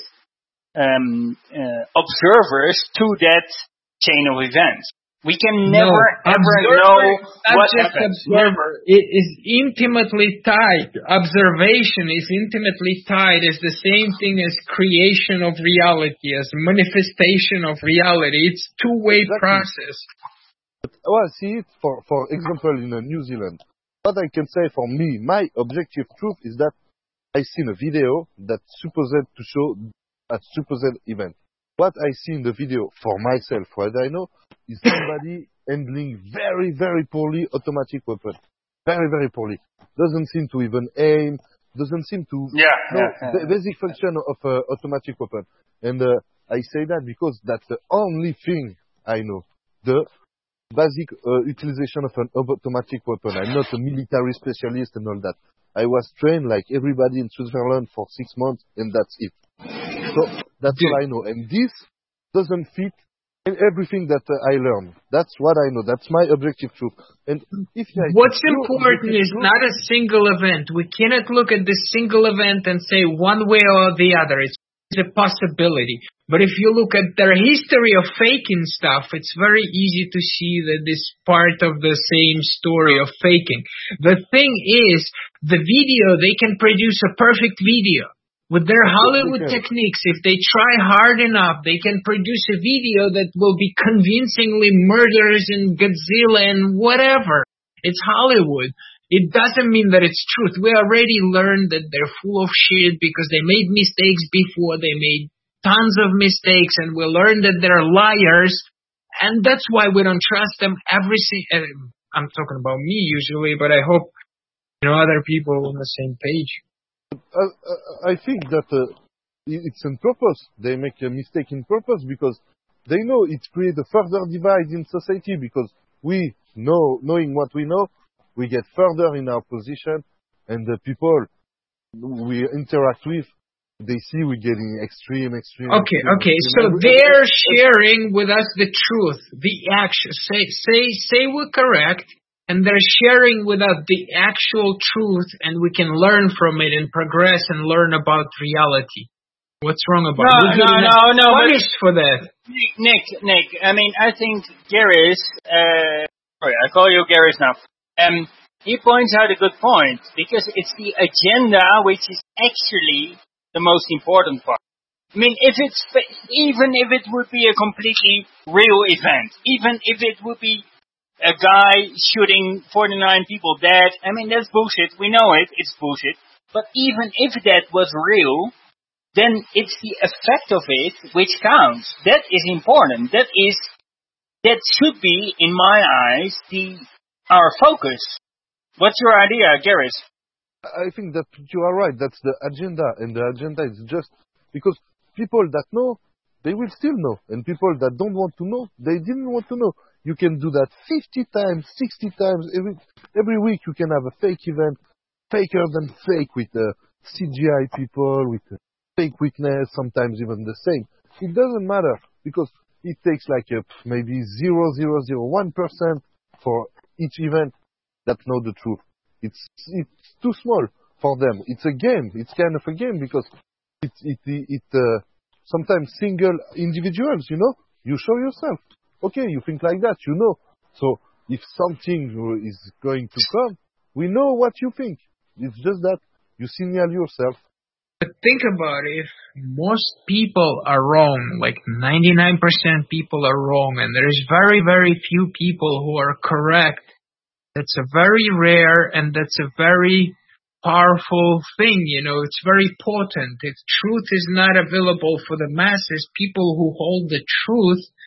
observers to that chain of events. We can never ever know what happens. Observer. It is intimately tied. Observation is intimately tied as the same thing as creation of reality, as manifestation of reality. It's a two-way process. Well, see it, for example, in New Zealand. What I can say for me, my objective truth is that I seen a video that's supposed to show a supposed event. What I see in the video for myself, what I know, is somebody handling very, very poorly automatic weapon. Very, very poorly. Doesn't seem to even aim, doesn't seem to know the basic function of automatic weapon. And I say that because that's the only thing I know. The basic utilization of an automatic weapon. I'm not a military specialist and all that. I was trained like everybody in Switzerland for 6 months, and that's it. So that's all I know. And this doesn't fit in everything that I learned. That's what I know. That's my objective truth. And what's important is not a single event. We cannot look at this single event and say one way or the other. It's a possibility. But if you look at their history of faking stuff, it's very easy to see that this part of the same story of faking. The thing is, the video, they can produce a perfect video. With their Hollywood techniques, if they try hard enough, they can produce a video that will be convincingly murders and Godzilla and whatever. It's Hollywood. It doesn't mean that it's truth. We already learned that they're full of shit because they made mistakes before. They made tons of mistakes, and we learned that they're liars. And that's why we don't trust them. I'm talking about me usually, but I hope other people are on the same page. I think that it's on purpose. They make a mistake in purpose because they know it creates a further divide in society because we knowing what we know, we get further in our position, and the people we interact with, they see we're getting extreme. Okay. So they're sharing with us the truth, the action. Say we're correct. And they're sharing with us the actual truth, and we can learn from it and progress and learn about reality. What's wrong about it? No. Punished for that. Nick, I mean, I think Garris, I call you Garris now, he points out a good point, because it's the agenda which is actually the most important part. I mean, even if it would be a completely real event, even if it would be a guy shooting 49 people dead, I mean, that's bullshit. We know it. It's bullshit. But even if that was real, then it's the effect of it which counts. That is important. That should be, in my eyes, our focus. What's your idea, Garris? I think that you are right. That's the agenda. And the agenda is just because people that know, they will still know. And people that don't want to know, they didn't want to know. You can do that 50 times, 60 times. Every week you can have a fake event, faker than fake, with CGI people, with fake witness, sometimes even the same. It doesn't matter, because it takes like maybe 0.0001% for each event that know the truth. It's too small for them. It's a game. It's kind of a game, because it sometimes single individuals, you show yourself. Okay, you think like that, So if something is going to come, we know what you think. It's just that you signal yourself. But think about it. If most people are wrong, like 99% people are wrong, and there's very, very few people who are correct, that's a very rare and that's a very powerful thing, It's very potent. If truth is not available for the masses, people who hold the truth,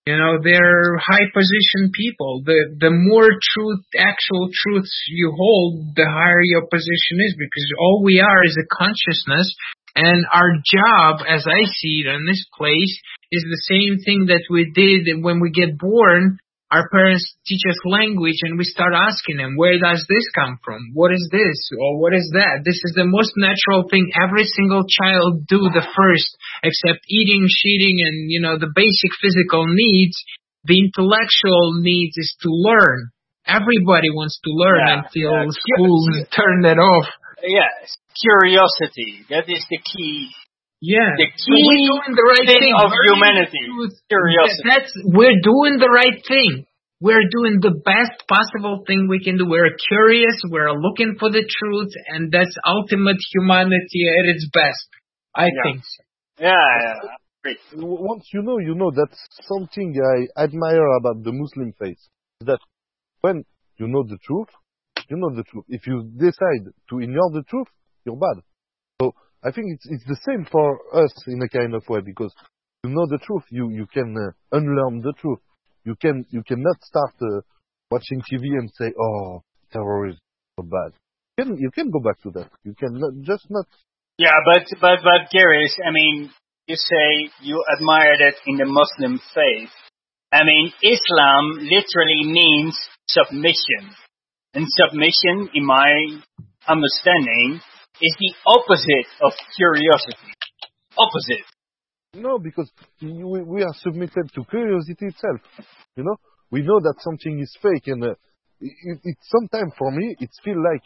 They're high position people. The more actual truths you hold, the higher your position is, because all we are is a consciousness, and our job, as I see it in this place, is the same thing that we did when we get born. Our parents teach us language, and we start asking them, where does this come from? What is this? Or what is that? This is the most natural thing every single child do the first, except eating, shitting, and, the basic physical needs. The intellectual needs is to learn. Everybody wants to learn until schools turn that off. Yes, curiosity. That is the key. Yeah, the key we're doing the right thing of humanity. Curiosity. We're doing the right thing. We're doing the best possible thing we can do. We're curious. We're looking for the truth, and that's ultimate humanity at its best. I think so. Yeah. Great. Once you know, that's something I admire about the Muslim faith. That when you know the truth, you know the truth. If you decide to ignore the truth, you're bad. So I think it's the same for us in a kind of way, because you know the truth, you can unlearn the truth. You cannot start watching TV and say, oh, terrorism is so bad. You can go back to that. You can not. Yeah, but Gary, you say you admire that in the Muslim faith. Islam literally means submission, and submission, in my understanding, is the opposite of curiosity. Opposite. No, because we are submitted to curiosity itself. We know that something is fake, and it sometimes for me it feels like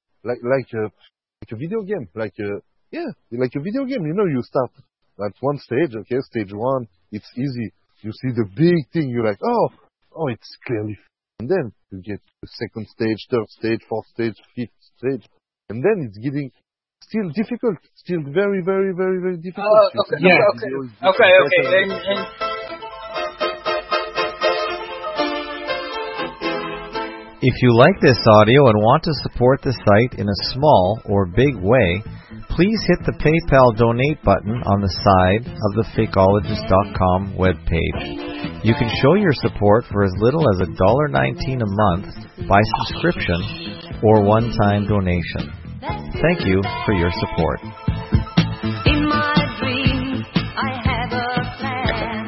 a video game, like a video game. You start at one stage, okay, stage one, it's easy. You see the big thing, you're like, oh, it's clearly, and then you get the second stage, third stage, fourth stage, fifth stage, and then it's getting still difficult, still very, very, very, very difficult. Okay. If you like this audio and want to support the site in a small or big way, please hit the PayPal donate button on the side of the Fakeologist.com webpage. You can show your support for as little as $1.19 a month by subscription or one-time donation. Thank you for your support. In my dreams, I have a plan.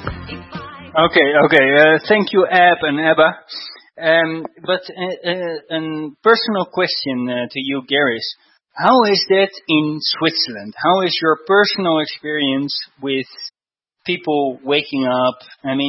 Okay. Thank you, Ab and Abba. But a personal question to you, Garis. How is that in Switzerland? How is your personal experience with people waking up? I've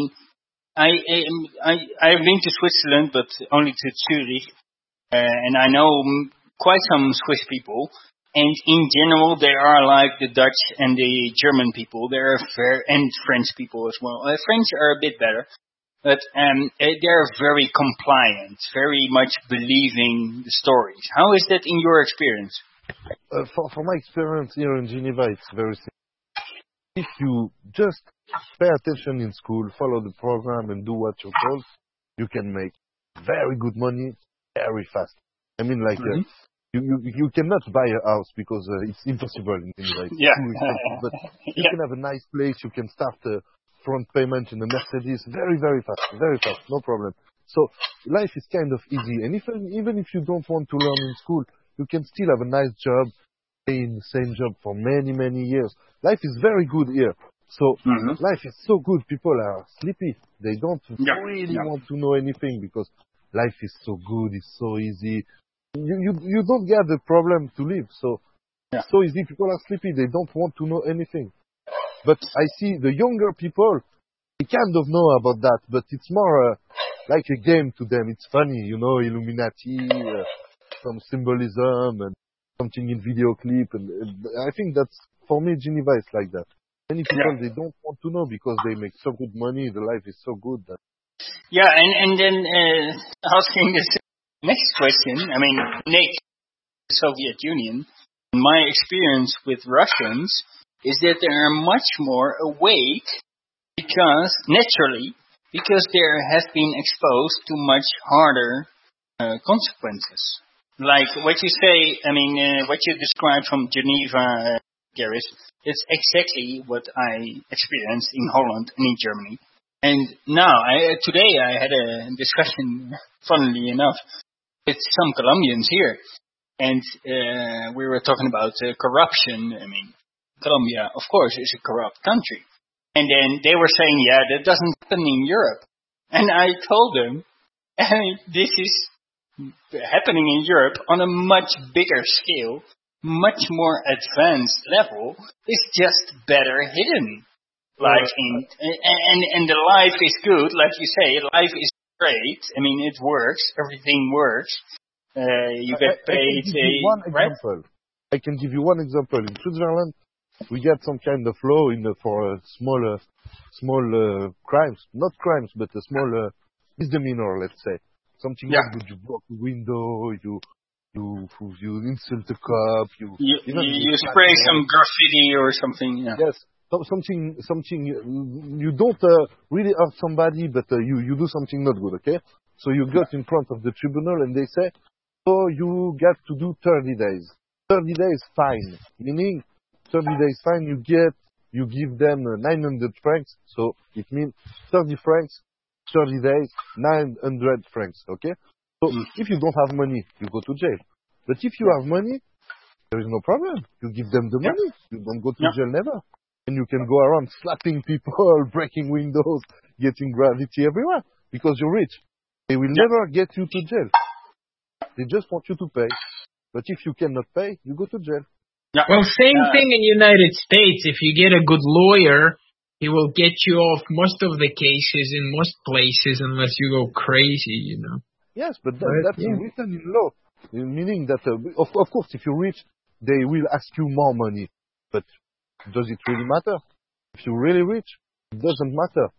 been to Switzerland, but only to Zurich, and I know quite some Swiss people. And in general, they are like the Dutch and the German people. They're fair, and French people as well. French are a bit better. But they're very compliant, very much believing the stories. How is that in your experience? For my experience here in Geneva, it's very simple. If you just pay attention in school, follow the program, and do what you're told, you can make very good money very fast. You cannot buy a house because it's impossible in Geneva. It's too expensive. But you can have a nice place. You can start front payment in a Mercedes very, very fast, no problem. So life is kind of easy, and even if you don't want to learn in school, you can still have a nice job, stay in the same job for many, many years. Life is very good here. So life is so good, people are sleepy. They don't really want to know anything because life is so good, it's so easy. You don't get the problem to live, so it's so easy. People are sleepy, they don't want to know anything. But I see the younger people, they kind of know about that, but it's more like a game to them. It's funny, Illuminati, some symbolism and something in video clip. And I think that's, for me, Geneva is like that. Many people, they don't want to know because they make so good money, the life is so good. And then asking this next question, Nick, the Soviet Union, in my experience with Russians, is that they are much more awake because they have been exposed to much harder consequences. Like what you say, what you described from Geneva, Garis, it's exactly what I experienced in Holland and in Germany. And now, today I had a discussion, funnily enough, with some Colombians here. And we were talking about corruption. I mean, Colombia, of course, is a corrupt country. And then they were saying, yeah, that doesn't happen in Europe. And I told them, this is happening in Europe on a much bigger scale, much more advanced level. It's just better hidden. Like and the life is good, like you say, life is great. I mean, it works, everything works. You get paid. I can give you one example. In Switzerland, we get some kind of law for small crimes, not crimes, but a small misdemeanor, let's say. Something like that. You broke a window, you insult a cop, you spray some graffiti or something. Yeah. Yes. Something you don't really hurt somebody, but you do something not good, okay? So you got in front of the tribunal and they say, so you get to do 30 days. 30 days fine, meaning 30 days fine, you give them 900 francs, so it means 30 francs, 30 days, 900 francs, okay? So if you don't have money, you go to jail. But if you have money, there is no problem. You give them the money. You don't go to jail never. And you can go around slapping people, breaking windows, getting gravity everywhere, because you're rich. They will never get you to jail. They just want you to pay. But if you cannot pay, you go to jail. Well, same thing in United States. If you get a good lawyer, he will get you off most of the cases in most places unless you go crazy, you know. Yes, but that's written in law. Meaning that, of course, if you're rich, they will ask you more money. But does it really matter? If you're really rich, it doesn't matter.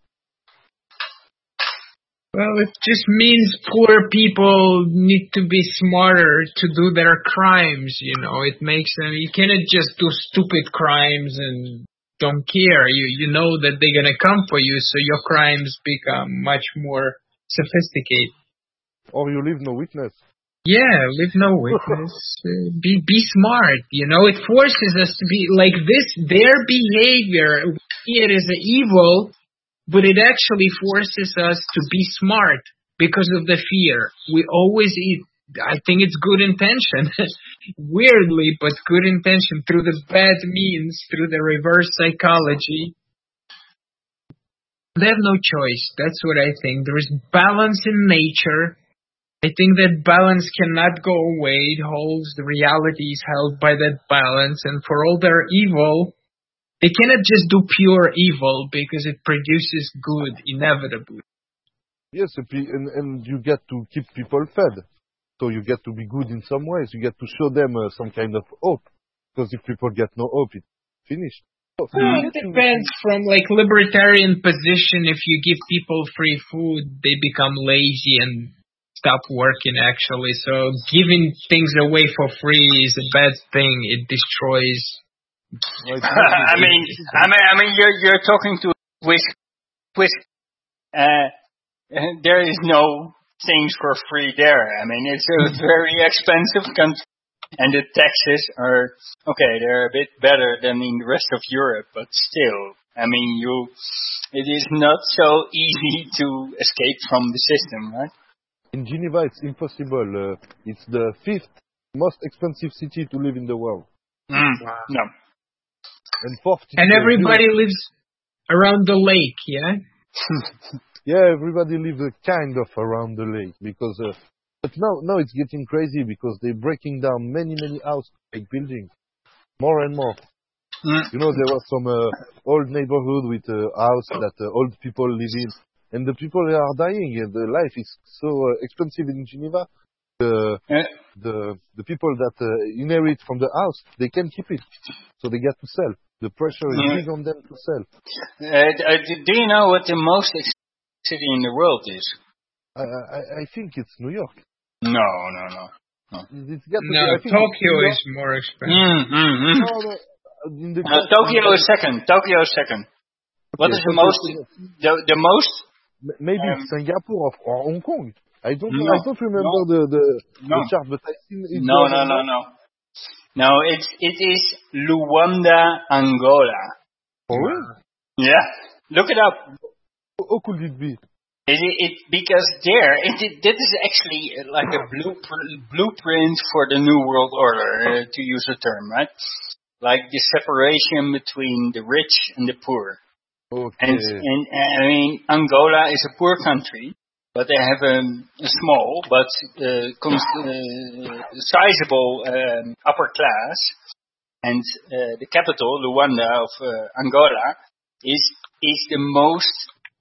Well, it just means poor people need to be smarter to do their crimes, you know. It makes them, you cannot just do stupid crimes and don't care. You know that they're going to come for you, so your crimes become much more sophisticated. Or you leave no witness. Yeah, leave no witness. Be smart, you know. It forces us to be like this. Their behavior, we see it as evil, but it actually forces us to be smart because of the fear. We always eat. I think it's good intention, weirdly, but good intention through the bad means, through the reverse psychology. They have no choice. That's what I think. There is balance in nature. I think that balance cannot go away. It holds the realities held by that balance. And for all their evil, they cannot just do pure evil because it produces good inevitably. Yes, and you get to keep people fed. So you get to be good in some ways. You get to show them some kind of hope. Because if people get no hope, it's finished. It depends from like libertarian position. If you give people free food, they become lazy and stop working actually. So giving things away for free is a bad thing. It destroys. I mean, you're talking to Swiss. There is no things for free there. I mean, it's a very expensive country, and the taxes are okay. They're a bit better than in the rest of Europe, but still, I mean, it is not so easy to escape from the system, right? In Geneva, it's impossible. It's the 5th most expensive city to live in the world. No. And 4th. And everybody lives around the lake, yeah? Yeah, everybody lives kind of around the lake because. But now it's getting crazy because they're breaking down many houses, big buildings, more and more. You know, there was some old neighborhood with a house that old people live in. And the people are dying, and the life is so expensive in Geneva. The people that inherit from the house, they can keep it, so they get to sell. The pressure is big on them to sell. Do you know what the most expensive city in the world is? I think it's New York. No. Tokyo is more expensive. Tokyo is second. Okay, what is the most? Maybe it's Singapore or Hong Kong. I don't remember the chart, but I think it's No, it is Luanda, Angola. Oh, really? Yeah, look it up. How could it be? Because this is actually like a blueprint for the New World Order, to use the term, right? Like the separation between the rich and the poor. Okay. And I mean, Angola is a poor country, but they have a small but sizable upper class. And the capital, Luanda of Angola, is the most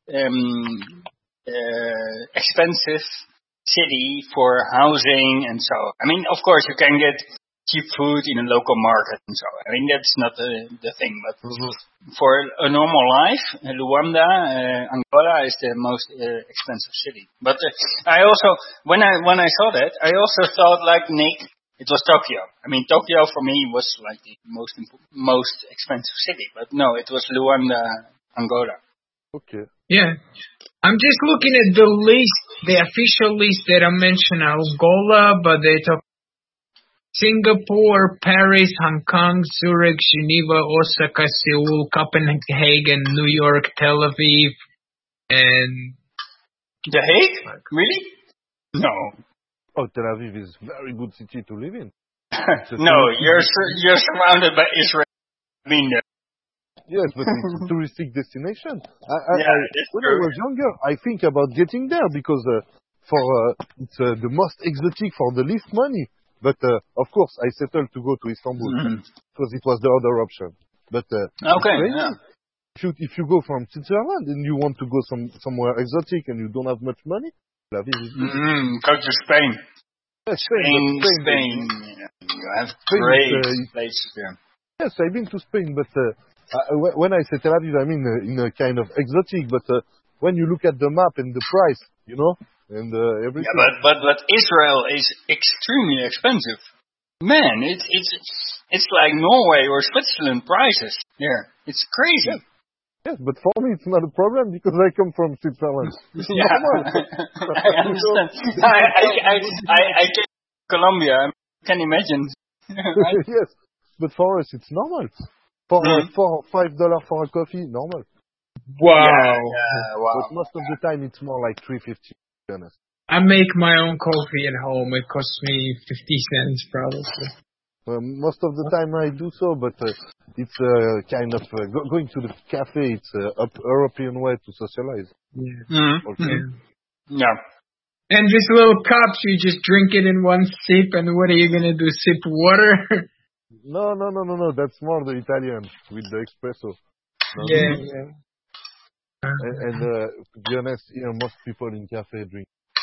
expensive city for housing and so. I mean, of course, you can get cheap food in a local market and so. I mean, that's not the thing, but for a normal life, Luanda, Angola is the most expensive city. But I also, when I saw that, I also thought like Nick, it was Tokyo. I mean, Tokyo for me was like the most expensive city, but no, it was Luanda, Angola. Okay. Yeah. I'm just looking at the list, the official list that I mentioned, Angola, but they talk Singapore, Paris, Hong Kong, Zurich, Geneva, Osaka, Seoul, Copenhagen, New York, Tel Aviv, and... The Hague? Really? No. Oh, Tel Aviv is a very good city to live in. No, you're surrounded by Israel. I mean... Yes, but it's a touristic destination. When I was younger, I think about getting there because it's the most exotic for the least money. But of course, I settled to go to Istanbul because it was the other option. But okay, yeah. If you go from Switzerland and you want to go somewhere exotic and you don't have much money, Tel Aviv is good. Go to Spain. Yes, Spain. You have great places there. Yes, I've been to Spain, but when I say Tel Aviv, I mean in a kind of exotic. But when you look at the map and the price, you know, and everything. Yeah, but Israel is extremely expensive. Man, it's like Norway or Switzerland prices there. It's crazy. Yes, but for me it's not a problem because I come from Switzerland. It's normal. I understand. I came to Colombia. I can imagine. Right? Yes, but for us it's normal. For $4 or $5 for a coffee, normal. Wow. Yeah, wow. But most of the time it's more like $3.50. To be honest. I make my own coffee at home. It costs me 50 cents probably. Most of the time I do so, but it's kind of going to the cafe. It's a European way to socialize. Yeah. Okay. Yeah. And this little cups, you just drink it in one sip, and what are you gonna do? Sip water? No. That's more the Italian with the espresso. Yeah. And to be honest, most people in cafe drink.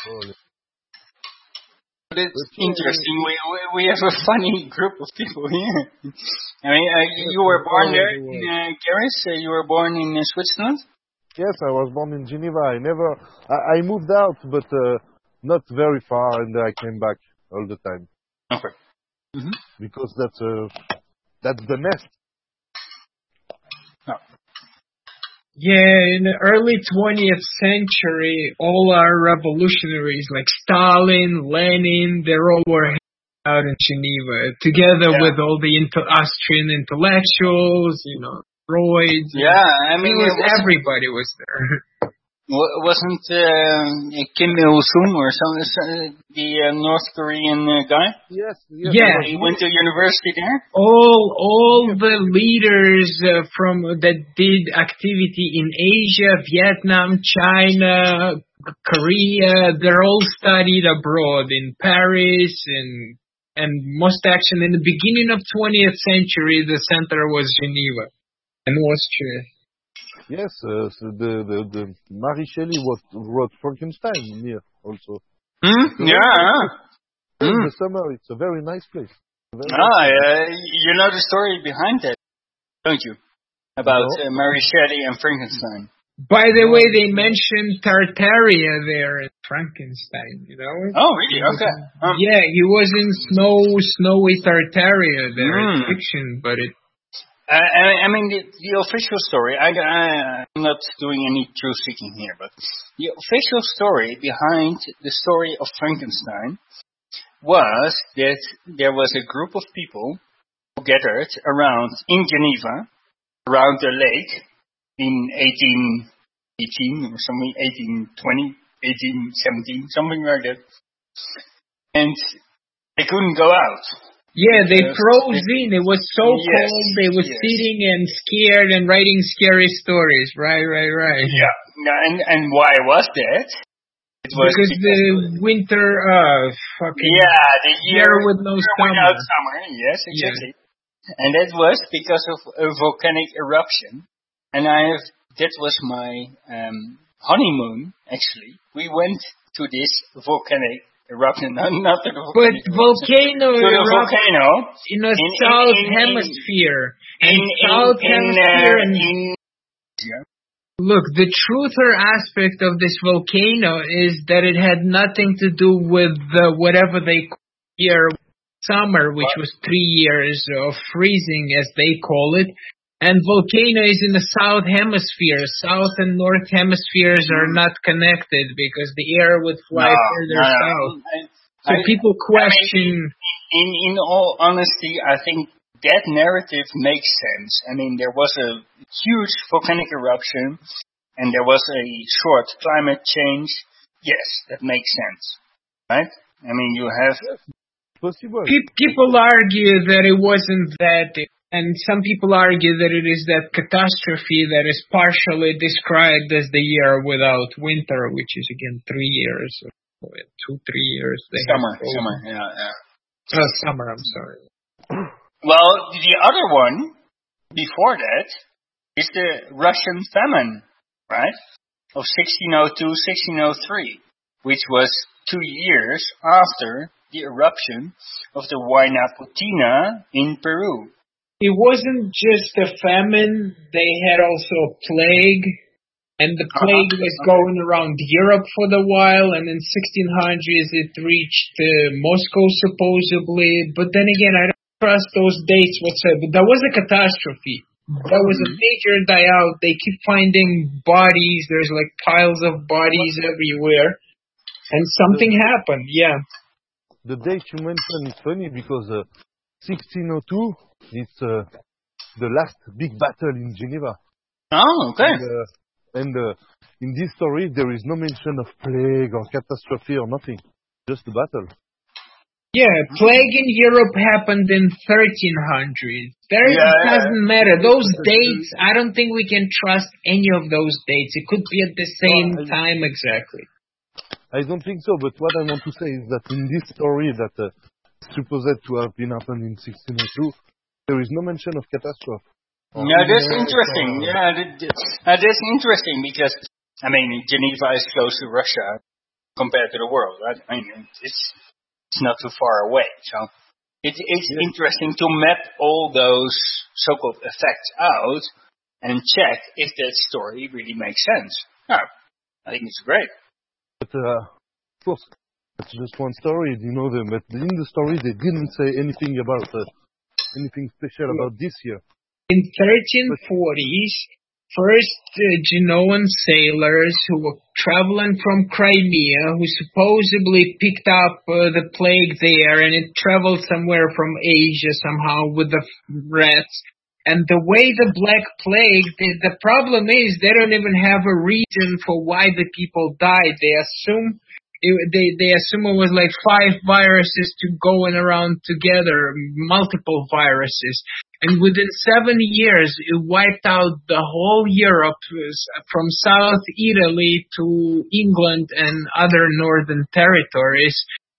But it's interesting. We have a funny group of people here. I mean, you were born there in Paris. You were born in Switzerland. Yes, I was born in Geneva. I moved out, but not very far, and I came back all the time. Okay. Mm-hmm. Because that's the nest. Oh. Yeah, in the early 20th century, all our revolutionaries like Stalin, Lenin, they all were out in Geneva, together with all the Austrian intellectuals, Freud. Yeah, I mean, everybody was there. Wasn't Kim Il-sung or some the North Korean guy? Yes. Yeah, he went to university there. All the leaders that did activity in Asia, Vietnam, China, Korea, they're all studied abroad in Paris and most actually in the beginning of 20th century, the center was Geneva and Austria. Yes, so the Mary Shelley wrote Frankenstein here also. Yeah. In the summer, it's a very nice place. You know the story behind that, don't you? About Mary Shelley and Frankenstein. By the way, they mentioned Tartaria there in Frankenstein, Oh, really? Okay. Yeah, he was in snowy Tartaria there in fiction, but it... I mean, the official story, I'm not doing any truth seeking here, but the official story behind the story of Frankenstein was that there was a group of people who gathered around in Geneva, around the lake in 18 or something, 1820, 1817, something like that. And they couldn't go out. Yeah, they froze in. It was so cold. They were sitting and scared and writing scary stories. Right. Yeah. And why was that? It was because the winter, the year with no summer. Without summer. Yes, exactly. Yeah. And that was because of a volcanic eruption. And that was my honeymoon. Actually, we went to this volcanic eruption, not to the volcano. But volcano to the volcano in the south hemisphere. Look, the truther aspect of this volcano is that it had nothing to do with whatever they call here summer, which was 3 years of freezing, as they call it. And volcano is in the south hemisphere. South and north hemispheres are not connected because the air would fly further south. So people question. In all honesty, I think that narrative makes sense. I mean, there was a huge volcanic eruption and there was a short climate change. Yes, that makes sense, right? I mean, you have... People argue that it wasn't that, and some people argue that it is that catastrophe that is partially described as the year without winter, which is again 3 years, 2-3 years. Summer, yeah. Summer, I'm sorry. Well, the other one, before that, is the Russian famine, right? Of 1602-1603, which was 2 years after the eruption of the Huayna Putina in Peru. It wasn't just a famine, they had also a plague, and the plague was going around Europe for a while, and in 1600s it reached Moscow supposedly, but then again, I don't trust those dates whatsoever. But that was a catastrophe. That was a major die out. They keep finding bodies. There's like piles of bodies everywhere. And something happened, yeah. The date you mentioned is funny because 1602 is the last big battle in Geneva. Oh, okay. And in this story, there is no mention of plague or catastrophe or nothing. Just the battle. Yeah, plague in Europe happened in 1300s. It doesn't matter. Those dates, I don't think we can trust any of those dates. It could be at the same time exactly. I don't think so, but what I want to say is that in this story that supposed to have been happened in 1602, there is no mention of catastrophe. Yeah, that's interesting. That's interesting because, I mean, Geneva is close to Russia compared to the world. Right? I mean, it's not too far away. So it's interesting to map all those so-called effects out and check if that story really makes sense. Yeah, I think it's great. But, of course, that's just one story, you know them. But in the story, they didn't say anything about anything special about this year. In 1340s, first Genoan sailors who were traveling from Crimea, who supposedly picked up the plague there, and it traveled somewhere from Asia somehow with the rats. And the way the Black Plague, the problem is they don't even have a reason for why the people died. They assume they assume it was like 5 viruses going around together, multiple viruses. And within 7 years, it wiped out the whole Europe from South Italy to England and other northern territories.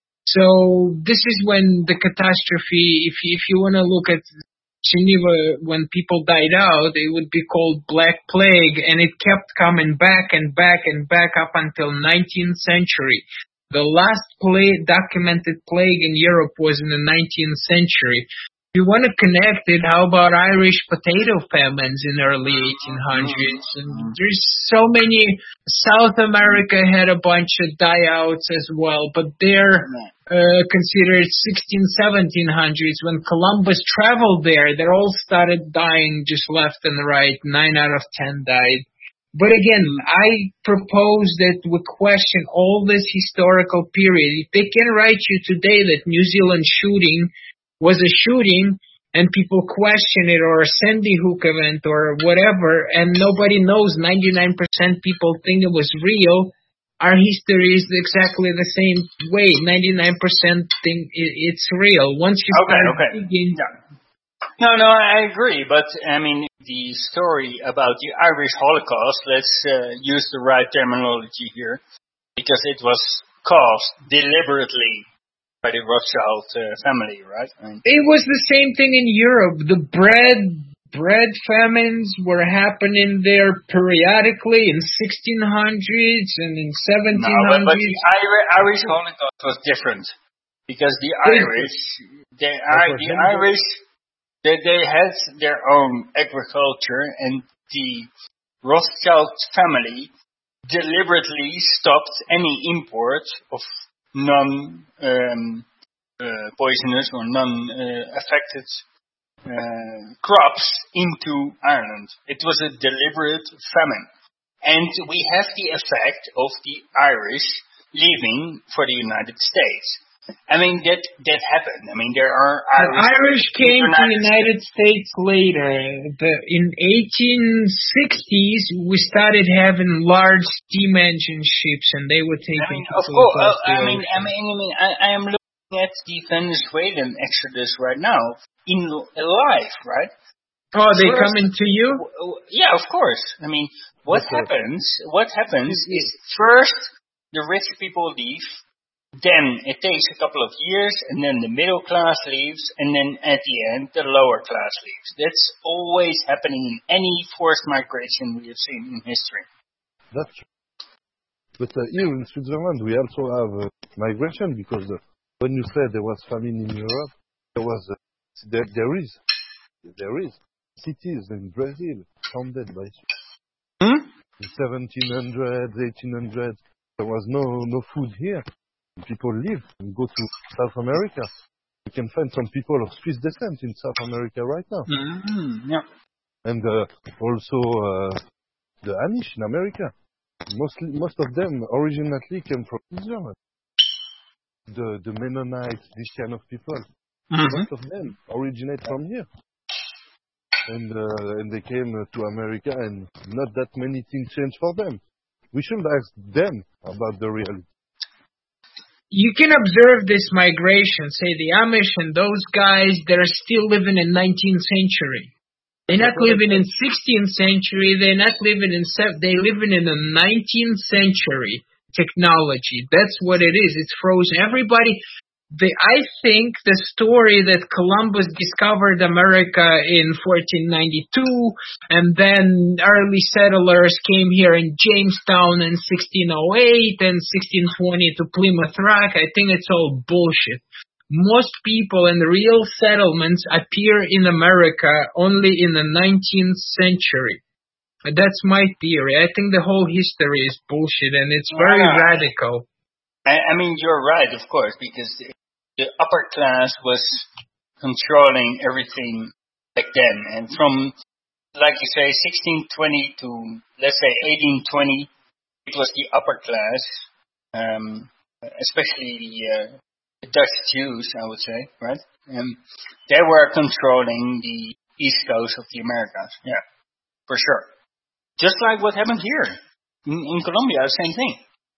So this is when the catastrophe, if you want to look at Geneva, when people died out, it would be called Black Plague, and it kept coming back and back and back up until 19th century. The last documented plague in Europe was in the 19th century. If you want to connect it, how about Irish potato famines in the early 1800s? And there's so many. South America had a bunch of die-outs as well, but they're considered 1700s. When Columbus traveled there, they all started dying just left and right. 9 out of 10 died. But again, I propose that we question all this historical period. If they can write you today that New Zealand shooting was a shooting, and people question it, or a Sandy Hook event or whatever, and nobody knows. 99% people think it was real. Our history is exactly the same way. 99% think it's real. Once you start digging... No, I agree. But, I mean, the story about the Irish Holocaust, let's use the right terminology here, because it was caused deliberately by the Rothschild family, right? It was the same thing in Europe. The bread famines were happening there periodically in 1600s and in 1700s. No, but the Irish Holocaust was different, because the Irish, they had their own agriculture, and the Rothschild family deliberately stopped any import of non-poisonous or non-affected crops into Ireland. It was a deliberate famine. And we have the effect of the Irish leaving for the United States. I mean, that happened. I mean, there are Irish came to the United States later. In 1860s, we started having large steam engine ships, and they were taking of course. I am looking at the Venezuelan exodus right now in life, right? Oh, they coming to you? Yeah, of course. I mean, what happens is first the rich people leave. Then it takes a couple of years, and then the middle class leaves, and then at the end, the lower class leaves. That's always happening in any forced migration we have seen in history. That's true. But here in Switzerland, we also have migration, because when you said there was famine in Europe, there is cities in Brazil founded by in 1700s, 1800s. There was no food here. People live and go to South America. You can find some people of Swiss descent in South America right now. Mm-hmm. Yeah. And also the Amish in America. Most of them originally came from Israel. The Mennonites, this kind of people. Most of them originate from here. And they came to America, and not that many things changed for them. We should ask them about the reality. You can observe this migration, say the Amish and those guys, they're still living in 19th century. They're not living in 16th century, they're not living in, they're living in the 19th century technology. That's what it is. It's frozen. Everybody, I think the story that Columbus discovered America in 1492, and then early settlers came here in Jamestown in 1608 and 1620 to Plymouth Rock, I think it's all bullshit. Most people in the real settlements appear in America only in the 19th century. That's my theory. I think the whole history is bullshit, and it's very radical. I mean, you're right, of course, because the upper class was controlling everything back then. And from, like you say, 1620 to, let's say, 1820, it was the upper class, especially the Dutch Jews, I would say, right? They were controlling the east coast of the Americas, yeah, for sure. Just like what happened here in Colombia, same thing.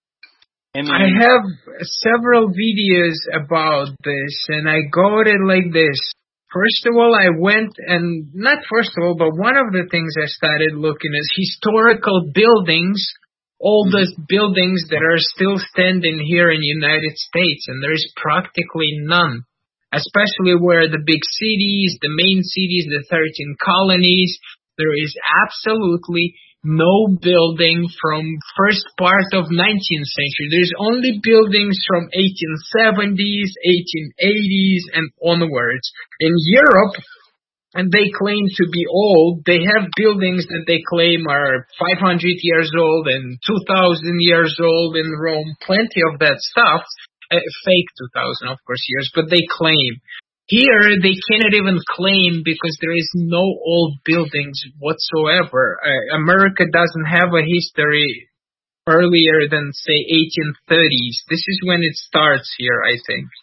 I have several videos about this, and I got it like this. First of all, I went, and not first of all, but one of the things I started looking is historical buildings, oldest buildings that are still standing here in the United States, and there's practically none, especially where the big cities, the main cities, the 13 colonies, there is absolutely no building from first part of 19th century. There's only buildings from 1870s, 1880s, and onwards. In Europe, and they claim to be old, they have buildings that they claim are 500 years old and 2,000 years old in Rome. Plenty of that stuff. Fake 2,000, of course, years, but they claim. Here, they cannot even claim because there is no old buildings whatsoever. America doesn't have a history earlier than, say, 1830s. This is when it starts here, I think.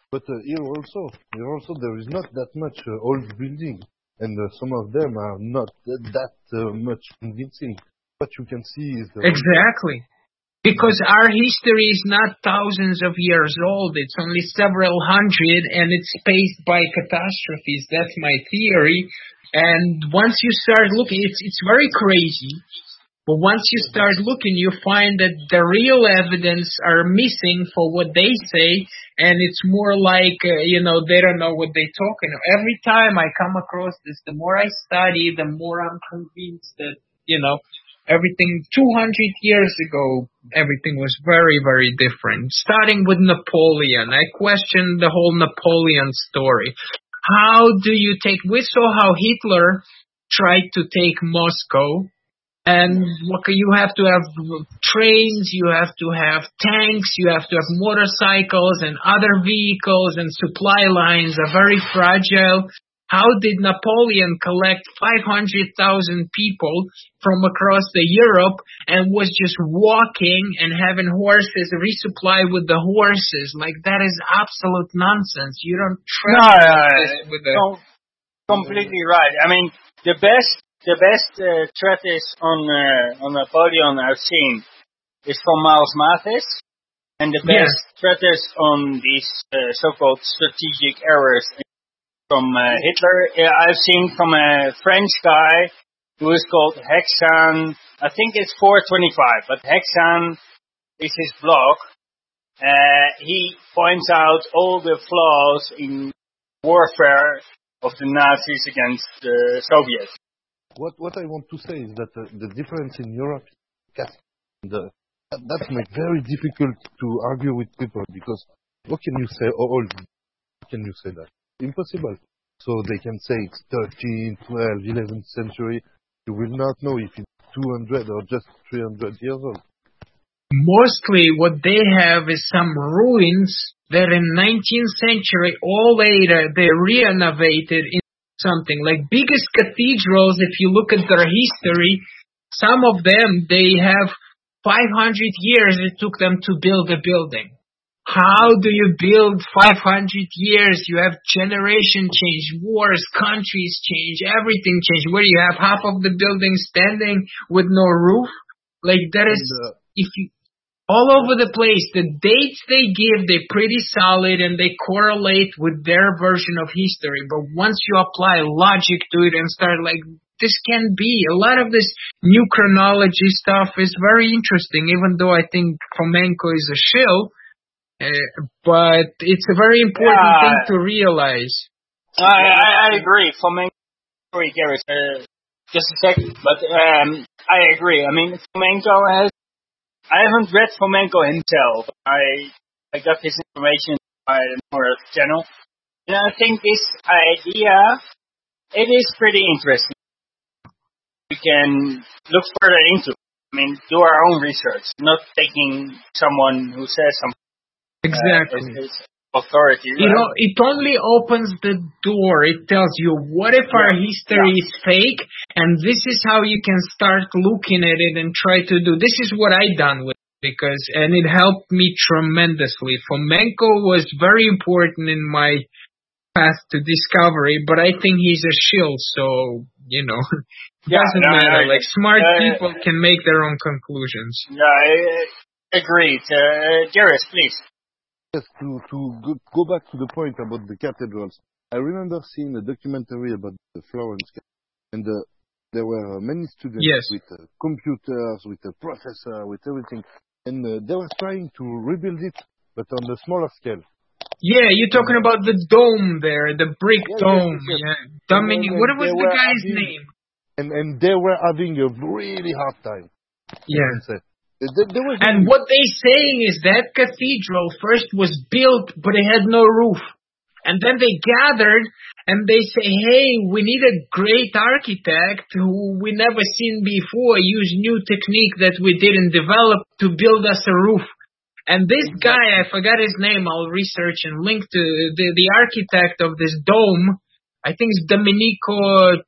But here also there is not that much old building, and some of them are not that much convincing. What you can see is the Exactly. Because our history is not thousands of years old. It's only several hundred, and it's spaced by catastrophes. That's my theory. And once you start looking, it's very crazy. But once you start looking, you find that the real evidence are missing for what they say, and it's more like, they don't know what they're talking about. Every time I come across this, the more I study, the more I'm convinced that, everything 200 years ago, everything was very, very different. Starting with Napoleon. I question the whole Napoleon story. How do you we saw how Hitler tried to take Moscow, and you have to have trains, you have to have tanks, you have to have motorcycles and other vehicles, and supply lines are very fragile. How did Napoleon collect 500,000 people from across the Europe and was just walking and having horses resupply with the horses? Like, that is absolute nonsense. You don't travel with completely right. I mean, the best treatise on Napoleon I've seen is from Miles Mathis, and the best treatise on these so-called strategic errors from Hitler, I've seen from a French guy who is called Hexan. I think it's 425, but Hexan is his blog. He points out all the flaws in warfare of the Nazis against the Soviets. What I want to say is that the difference in Europe, that makes very difficult to argue with people, because what can you say? How can you say that? Impossible. So they can say it's 13th, 12th, 11th century. You will not know if it's 200 or just 300 years old. Mostly what they have is some ruins that in 19th century or later they renovated in something. Like biggest cathedrals, if you look at their history, some of them, they have 500 years it took them to build a building. How do you build 500 years? You have generation change, wars, countries change, everything change. Where you have half of the building standing with no roof? Like that is, all over the place. The dates they give, they're pretty solid and they correlate with their version of history. But once you apply logic to it and start like, this can be, a lot of this new chronology stuff is very interesting, even though I think Fomenko is a shill. But it's a very important thing to realize. I agree. Sorry, Gareth, just a second. But I agree. I mean, Fomenko I haven't read Fomenko himself. I got his information by the North Channel. And I think this idea, it is pretty interesting. We can look further into it. I mean, do our own research, not taking someone who says something. Exactly. Authority. Right? It only opens the door. It tells you, what if our history is fake? And this is how you can start looking at it and try to do. This is what I done with it, and it helped me tremendously. Fomenko was very important in my path to discovery, but I think he's a shill, so, doesn't matter. Like, smart people can make their own conclusions. Yeah, agreed. Gareth, please. Yes, to go back to the point about the cathedrals. I remember seeing a documentary about the Florence Cathedral, and there were many students with computers, with a processor, with everything, and they were trying to rebuild it, but on a smaller scale. Yeah, you're talking about the dome there, the brick dome. Yes. Yeah. Dominic, what was the guy's name? And they were having a really hard time. Yeah. And what they're saying is that cathedral first was built, but it had no roof. And then they gathered and they say, hey, we need a great architect who we never seen before, use new technique that we didn't develop to build us a roof. And this guy, I forgot his name, I'll research and link to the architect of this dome. I think it's Domenico,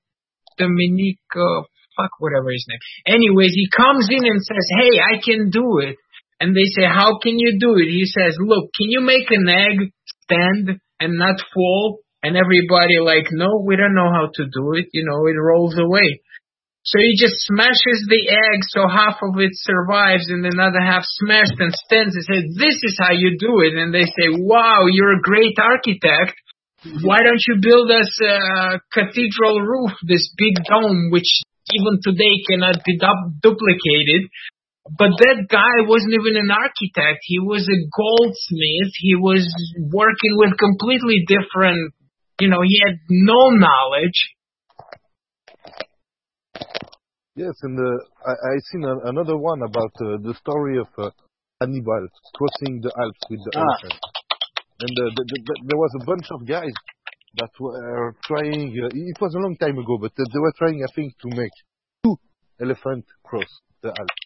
whatever his name. Anyways, he comes in and says, hey, I can do it. And they say, how can you do it? He says, look, can you make an egg stand and not fall. And everybody like, no, we don't know how to do it. You know, it rolls away. So he just smashes the egg so half of it survives and another half smashed and stands and says, this is how you do it. And they say, wow, you're a great architect. Why don't you build us a cathedral roof, this big dome, which even today cannot be duplicated? But that guy wasn't even an architect. He was a goldsmith. He was working with completely different, he had no knowledge. Yes, and I seen another one about the story of Hannibal crossing the Alps with the elephant. And there was a bunch of guys that were trying, it was a long time ago, but they were trying, I think, to make 2 elephants cross the Alps.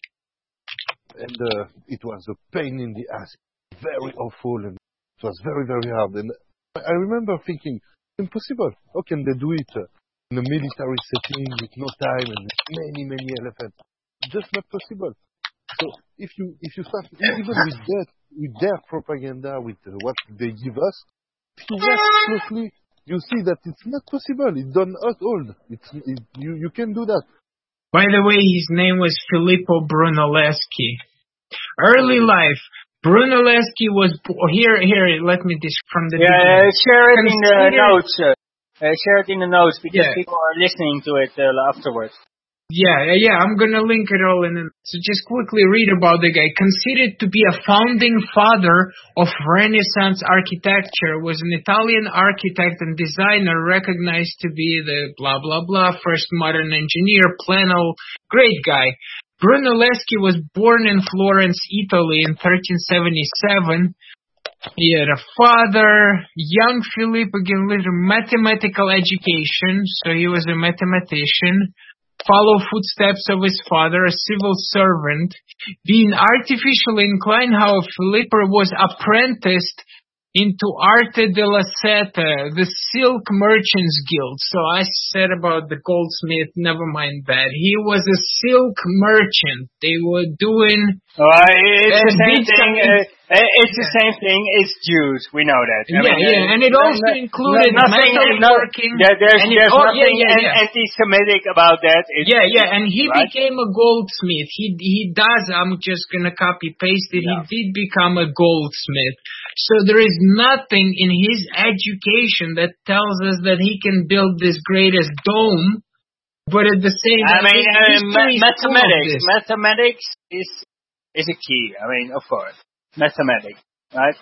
And it was a pain in the ass, very awful, and it was very, very hard. And I remember thinking, impossible, how can they do it in a military setting with no time and with many elephants? Just not possible. So if you start even with their propaganda, with what they give us, if you watch closely, you see that it's not possible. It's done us old. You can do that. By the way, his name was Filippo Brunelleschi. Early life. Brunelleschi was here. Let me from the beginning. Share it in the notes. Share it in the notes because people are listening to it afterwards. Yeah, I'm gonna link it all in. So just quickly read about the guy. Considered to be a founding father of Renaissance architecture, was an Italian architect and designer recognized to be the blah blah blah first modern engineer, Plano, great guy. Brunelleschi was born in Florence, Italy in 1377. He had a father, young Filippo given little mathematical education, so he was a mathematician. Follow footsteps of his father, a civil servant. Being artificially inclined, how Filippo was apprenticed into Arte della Seta, the Silk Merchants Guild. So I said about the goldsmith, never mind that. He was a silk merchant. They were doing... it's the same thing. It's the same thing as Jews. We know that. And it also included metalworking. There's nothing anti-Semitic about that. And he became a goldsmith. He does, I'm just going to copy-paste it, he did become a goldsmith. So there is nothing in his education that tells us that he can build this greatest dome, but at the same time, mathematics is a key. Of course, mathematics, right?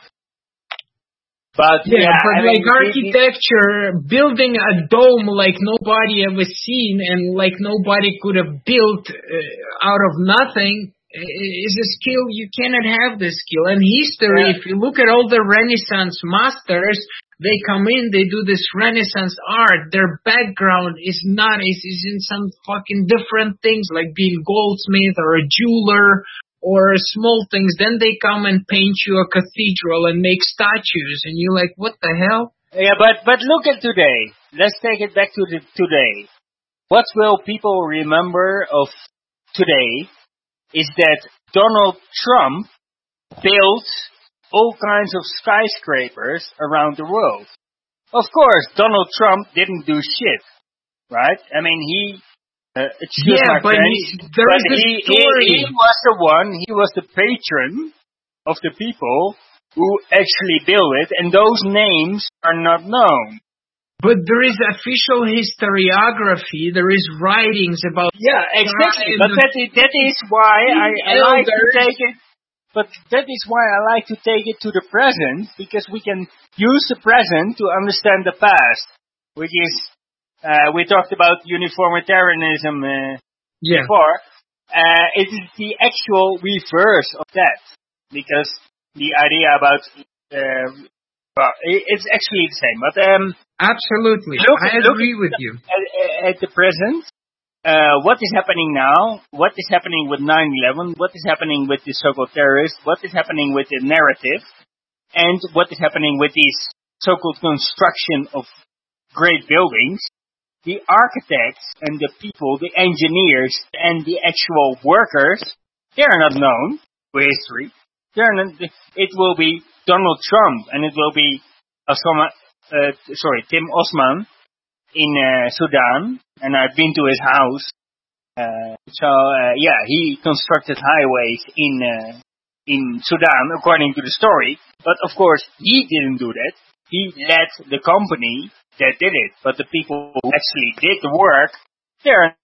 But architecture, building a dome like nobody ever seen and like nobody could have built out of nothing is a skill. You cannot have this skill. And history, if you look at all the Renaissance masters, they come in, they do this Renaissance art. Their background is in some fucking different things, like being goldsmith or a jeweler or small things. Then they come and paint you a cathedral and make statues, and you're like, what the hell? Yeah, but look at today. Let's take it back to today. What will people remember of today is that Donald Trump built all kinds of skyscrapers around the world. Of course, Donald Trump didn't do shit, right? He was the patron of the people who actually built it, and those names are not known. But there is official historiography, there is writings about... Yeah, exactly, but that is why I like to take it... But that is why I like to take it to the present, because we can use the present to understand the past, which is... we talked about uniformitarianism before. It is the actual reverse of that, because the idea about... it's actually the same, but... Absolutely. I agree with you. At the present, what is happening now, what is happening with 9/11, what is happening with the so-called terrorists, what is happening with the narrative, and what is happening with these so-called construction of great buildings, the architects and the people, the engineers and the actual workers, they are not known to history. It will be Donald Trump, and it will be Tim Osman in Sudan, and I've been to his house. He constructed highways in Sudan, according to the story. But of course, he didn't do that. He led the company that did it. But the people who actually did the work, they're...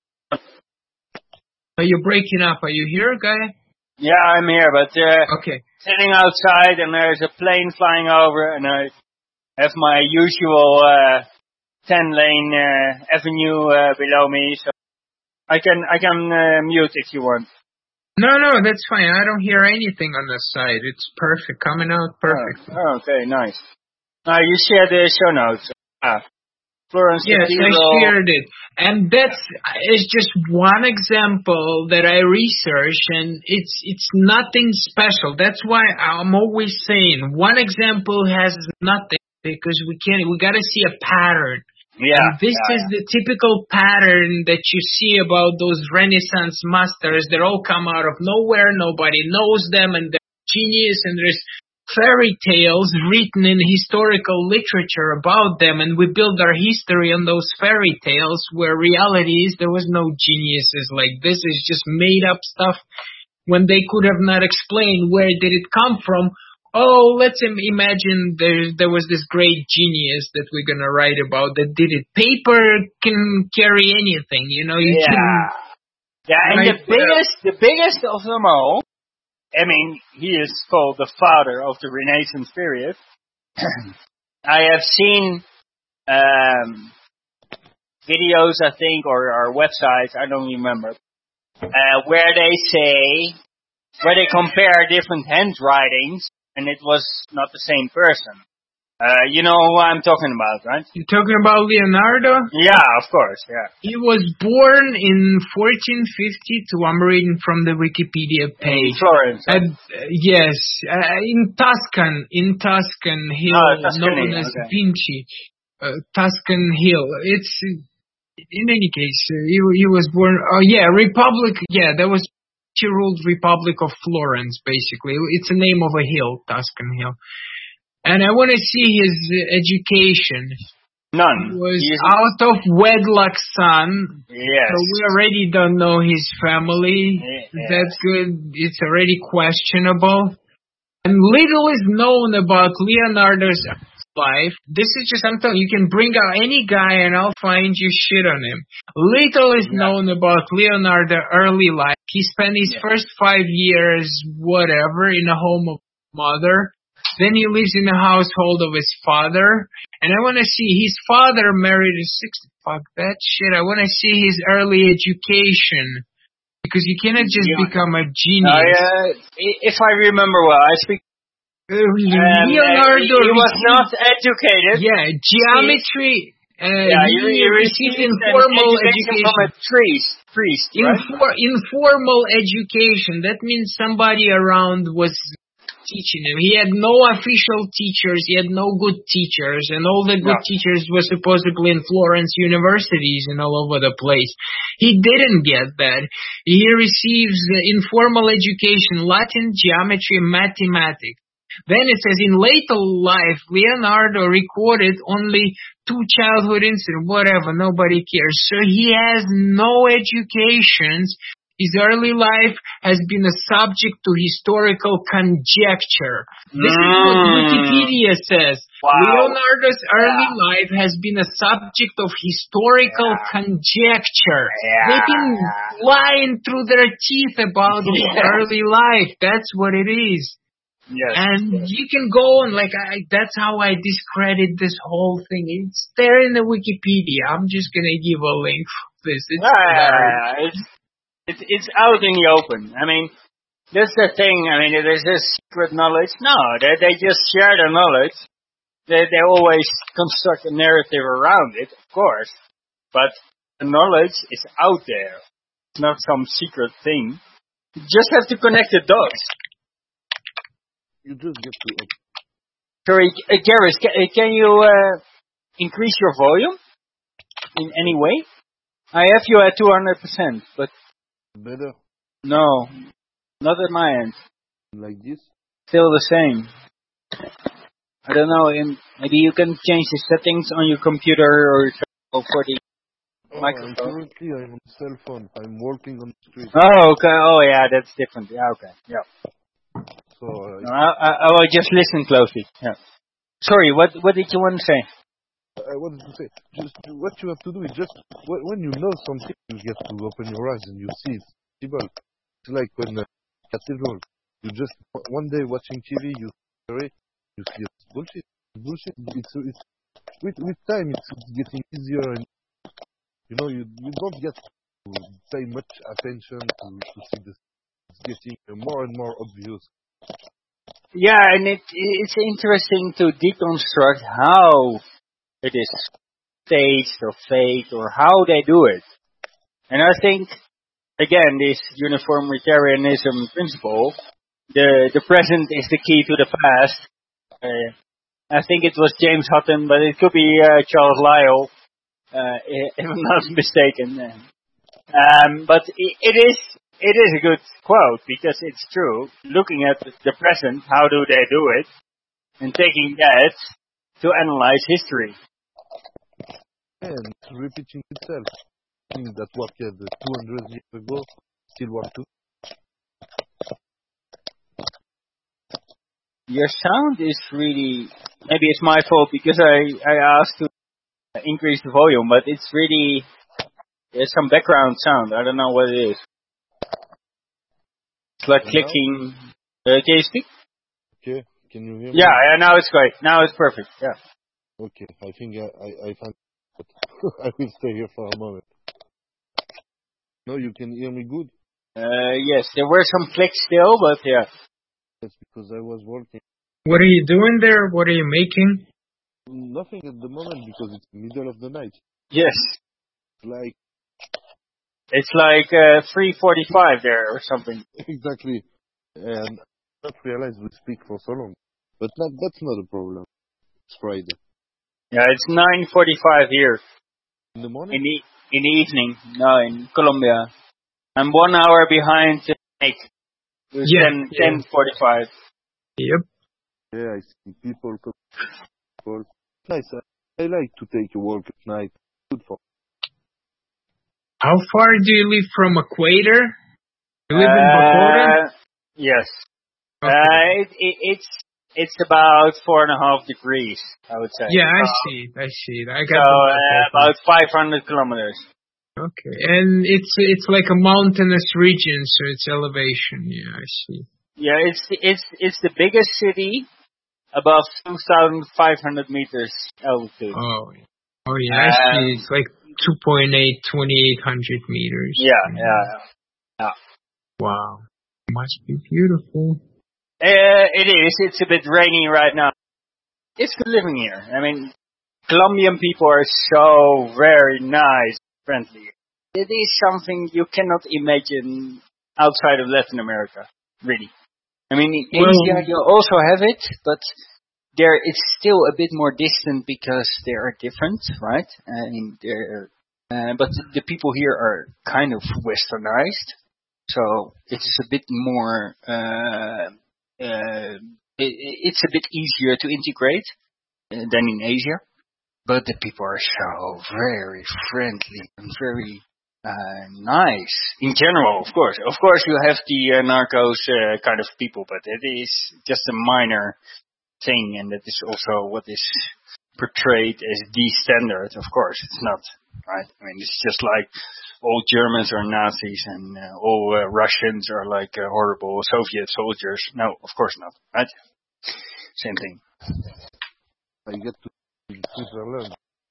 Are you breaking up? Are you here, guy? Yeah, I'm here, but okay. Sitting outside, and there's a plane flying over, and I have my usual 10-lane avenue below me, so I can mute if you want. No, that's fine. I don't hear anything on the side. It's perfect. Coming out perfect. Oh, okay, nice. Now you share the show notes. Florence. Yes, I shared it. And is just one example that I researched, and it's nothing special. That's why I'm always saying one example has nothing, because we gotta see a pattern. Yeah. And this is the typical pattern that you see about those Renaissance masters. They all come out of nowhere, nobody knows them, and they're genius, and there's fairy tales written in historical literature about them, and we build our history on those fairy tales, where reality is there was no geniuses like this. Is just made up stuff when they could have not explained where did it come from. Oh, let's imagine there was this great genius that we're gonna write about that did it. Paper can carry anything, you know. You can. Yeah, and the biggest of them all. I mean, he is called the father of the Renaissance period. I have seen videos, I think, or websites, I don't remember, where they compare different handwritings, and it was not the same person. You know who I'm talking about, right? You're talking about Leonardo? Yeah, of course, yeah. He was born in 1452. I'm reading from the Wikipedia page. In Florence. Yes, in Tuscan Hill, known as Vinci. Tuscan Hill. It's, in any case, he was born, Republic, that was, she ruled Republic of Florence, basically. It's the name of a hill, Tuscan Hill. And I want to see his education. None. He was out of wedlock son. Yes. So we already don't know his family. Yes. That's good. It's already questionable. And little is known about Leonardo's life. This is just, I'm telling you, you can bring out any guy and I'll find you shit on him. Little is known about Leonardo's early life. He spent his first 5 years, whatever, in a home of mother. Then he lives in the household of his father. And I want to see his father married a 60. Fuck that shit. I want to see his early education. Because you cannot just become a genius. If I remember well, I speak... Leonardo... He was not educated. Yeah, geometry... he received informal education from a priest, right? Informal education. That means somebody around was... teaching him. He had no official teachers, he had no good teachers, and all the good teachers were supposedly in Florence universities and all over the place. He didn't get that. He receives informal education, Latin, geometry, and mathematics. Then it says, in later life, Leonardo recorded only 2 childhood incidents, whatever, nobody cares. So he has no education. His early life has been a subject to historical conjecture. This is what Wikipedia says. Wow. Leonardo's early life has been a subject of historical conjecture. They've been lying through their teeth about his early life. That's what it is. Yes. And you can go and that's how I discredit this whole thing. It's there in the Wikipedia. I'm just going to give a link for this. It's out in the open. I mean, that's the thing. I mean, there's this secret knowledge. No, they just share the knowledge. They always construct a narrative around it, of course. But the knowledge is out there. It's not some secret thing. You just have to connect the dots. You just get to... Sorry, Gareth, can you increase your volume in any way? I have you at 200%, but... Better? I don't know. Maybe you can change the settings on your computer or for the microphone. I'm on cell phone. I'm walking on the street. Oh, okay. Oh, yeah, that's different. Yeah, okay. Yeah. So No, I will just listen closely. Yeah. Sorry, what did you want to say? I wanted to say, just what you have to do is just when you know something, you get to open your eyes and you see it's possible. It's like when cathedral. You just one day watching TV, you see it's bullshit. It's with time it's getting easier, and you know you don't get to pay much attention to see this. It's getting more and more obvious. Yeah, and it's interesting to deconstruct how it is staged or faked or how they do it. And I think, again, this uniformitarianism principle, the present is the key to the past. I think it was James Hutton, but it could be Charles Lyell, if I'm not mistaken. But it is a good quote because it's true. Looking at the present, how do they do it, and taking that to analyze history. And it's repeating itself. Things that worked 200 years ago still work too. Your sound is really, maybe it's my fault because I asked to increase the volume, but it's really, there's some background sound. I don't know what it is. It's like clicking. Can you speak? Okay, can you hear me? Yeah, now it's great. Now it's perfect. Yeah. Okay, I think I found I will stay here for a moment. No, you can hear me good? Yes, there were some clicks still, but yeah. That's because I was working. What are you doing there? What are you making? Nothing at the moment because it's the middle of the night. Yes. It's like 3:45 there or something. Exactly. And I not realized we speak for so long. But that's not a problem. It's Friday. Yeah, it's 9:45 here. In the morning? In the evening. No, in Colombia. I'm 1 hour behind Nick. It was 10:45. Yep. Yeah, I see people. Nice. I like to take a walk at night. Good for. How far do you live from equator? You live in Bacoren? Yes. Okay. It's about 4.5 degrees, I would say. Yeah, I see it. I got about 500 kilometers. Okay, and it's like a mountainous region, so it's elevation. Yeah, I see. Yeah, it's the biggest city above 2,500 meters altitude. Oh yeah, I see. It's like 2,800 meters. Yeah. Wow, must be beautiful. It is. It's a bit rainy right now. It's good living here. I mean, Colombian people are so very nice, friendly. It is something you cannot imagine outside of Latin America, really. I mean, in Asia you also have it, but there it's still a bit more distant because they are different, right? I mean, but the people here are kind of westernized, so it is a bit more. It's a bit easier to integrate than in Asia, but the people are so very friendly and very nice in general. Of course, you have the narcos kind of people, but it is just a minor thing, and that is also what is portrayed as the standard. Of course, it's not, right? I mean, it's just like all Germans are Nazis and all Russians are like horrible Soviet soldiers. No, of course not, right? Same thing. I get to Switzerland.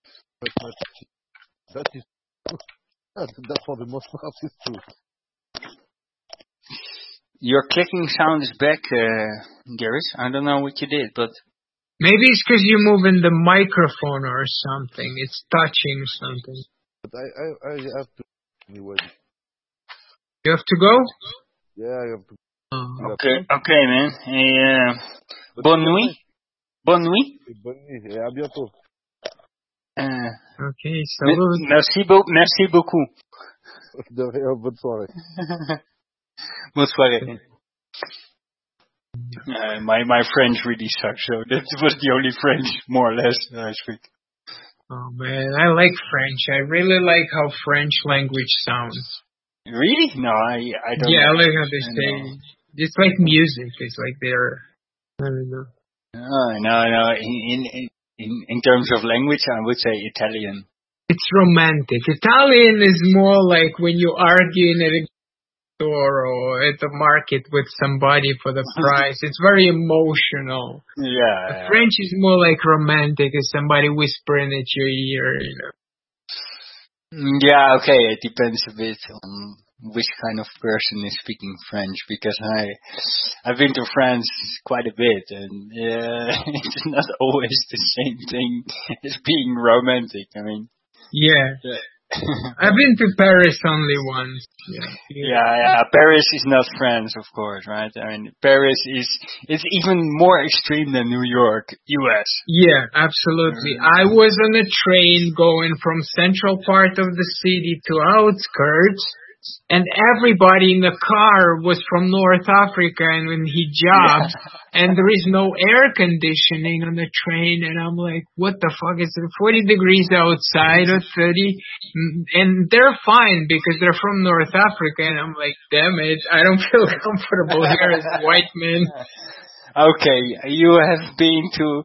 That is that for the most part is true. Your clicking sound is back, Garrett. I don't know what you did, but maybe it's because you're moving the microphone or something. It's touching something. But I have to anyway. You have to go? Yeah, I have to. Okay, man. Bonne nuit. Bonne nuit. Bonne nuit. Et à bientôt. Okay, salut. Merci beaucoup. De rien, bonne soirée. Bonne soirée. My French really sucks, so that was the only French, more or less, I speak. Oh man, I like French. I really like how French language sounds. Really? No, I don't. Yeah, I know. like how they say. It's like music. It's like they're. I don't know. No. In terms of language, I would say Italian. It's romantic. Italian is more like when you argue in a store or at the market with somebody for the price. It's very emotional. Yeah. French is more like romantic. It's somebody whispering at your ear, you know. Yeah, okay. It depends a bit on which kind of person is speaking French, because I've been to France quite a bit, and it's not always the same thing as being romantic. I mean, yeah. I've been to Paris only once. Yeah. Paris is not France, of course, right? I mean, Paris it's even more extreme than New York, US. Yeah, absolutely. I was on a train going from central part of the city to outskirts, and everybody in the car was from North Africa and in hijab, and there is no air conditioning on the train, and I'm like, what the fuck, is it 40 degrees outside or 30? And they're fine because they're from North Africa, and I'm like, damn it, I don't feel comfortable here as a white man. Okay, you have been to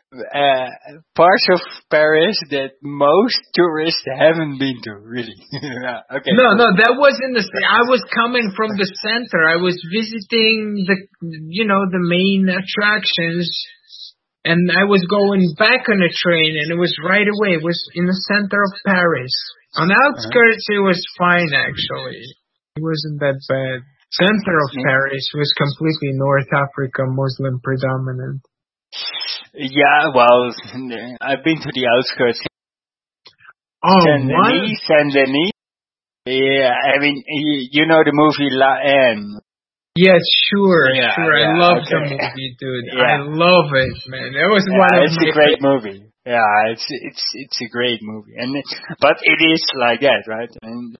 parts of Paris that most tourists haven't been to, really. Okay. No, that wasn't I was coming from the center. I was visiting the main attractions, and I was going back on a train, and it was right away. It was in the center of Paris. On the outskirts, it was fine, actually. It wasn't that bad. Center of Paris was completely North Africa, Muslim predominant. Yeah, well, I've been to the outskirts. Oh, Saint-Denis. Yeah, I mean, you know the movie La Haine. Yes, sure. Yeah, I love the movie, dude. Yeah. I love it, man. It was one of it's a great movie. Yeah, it's a great movie, but it is like that, right? And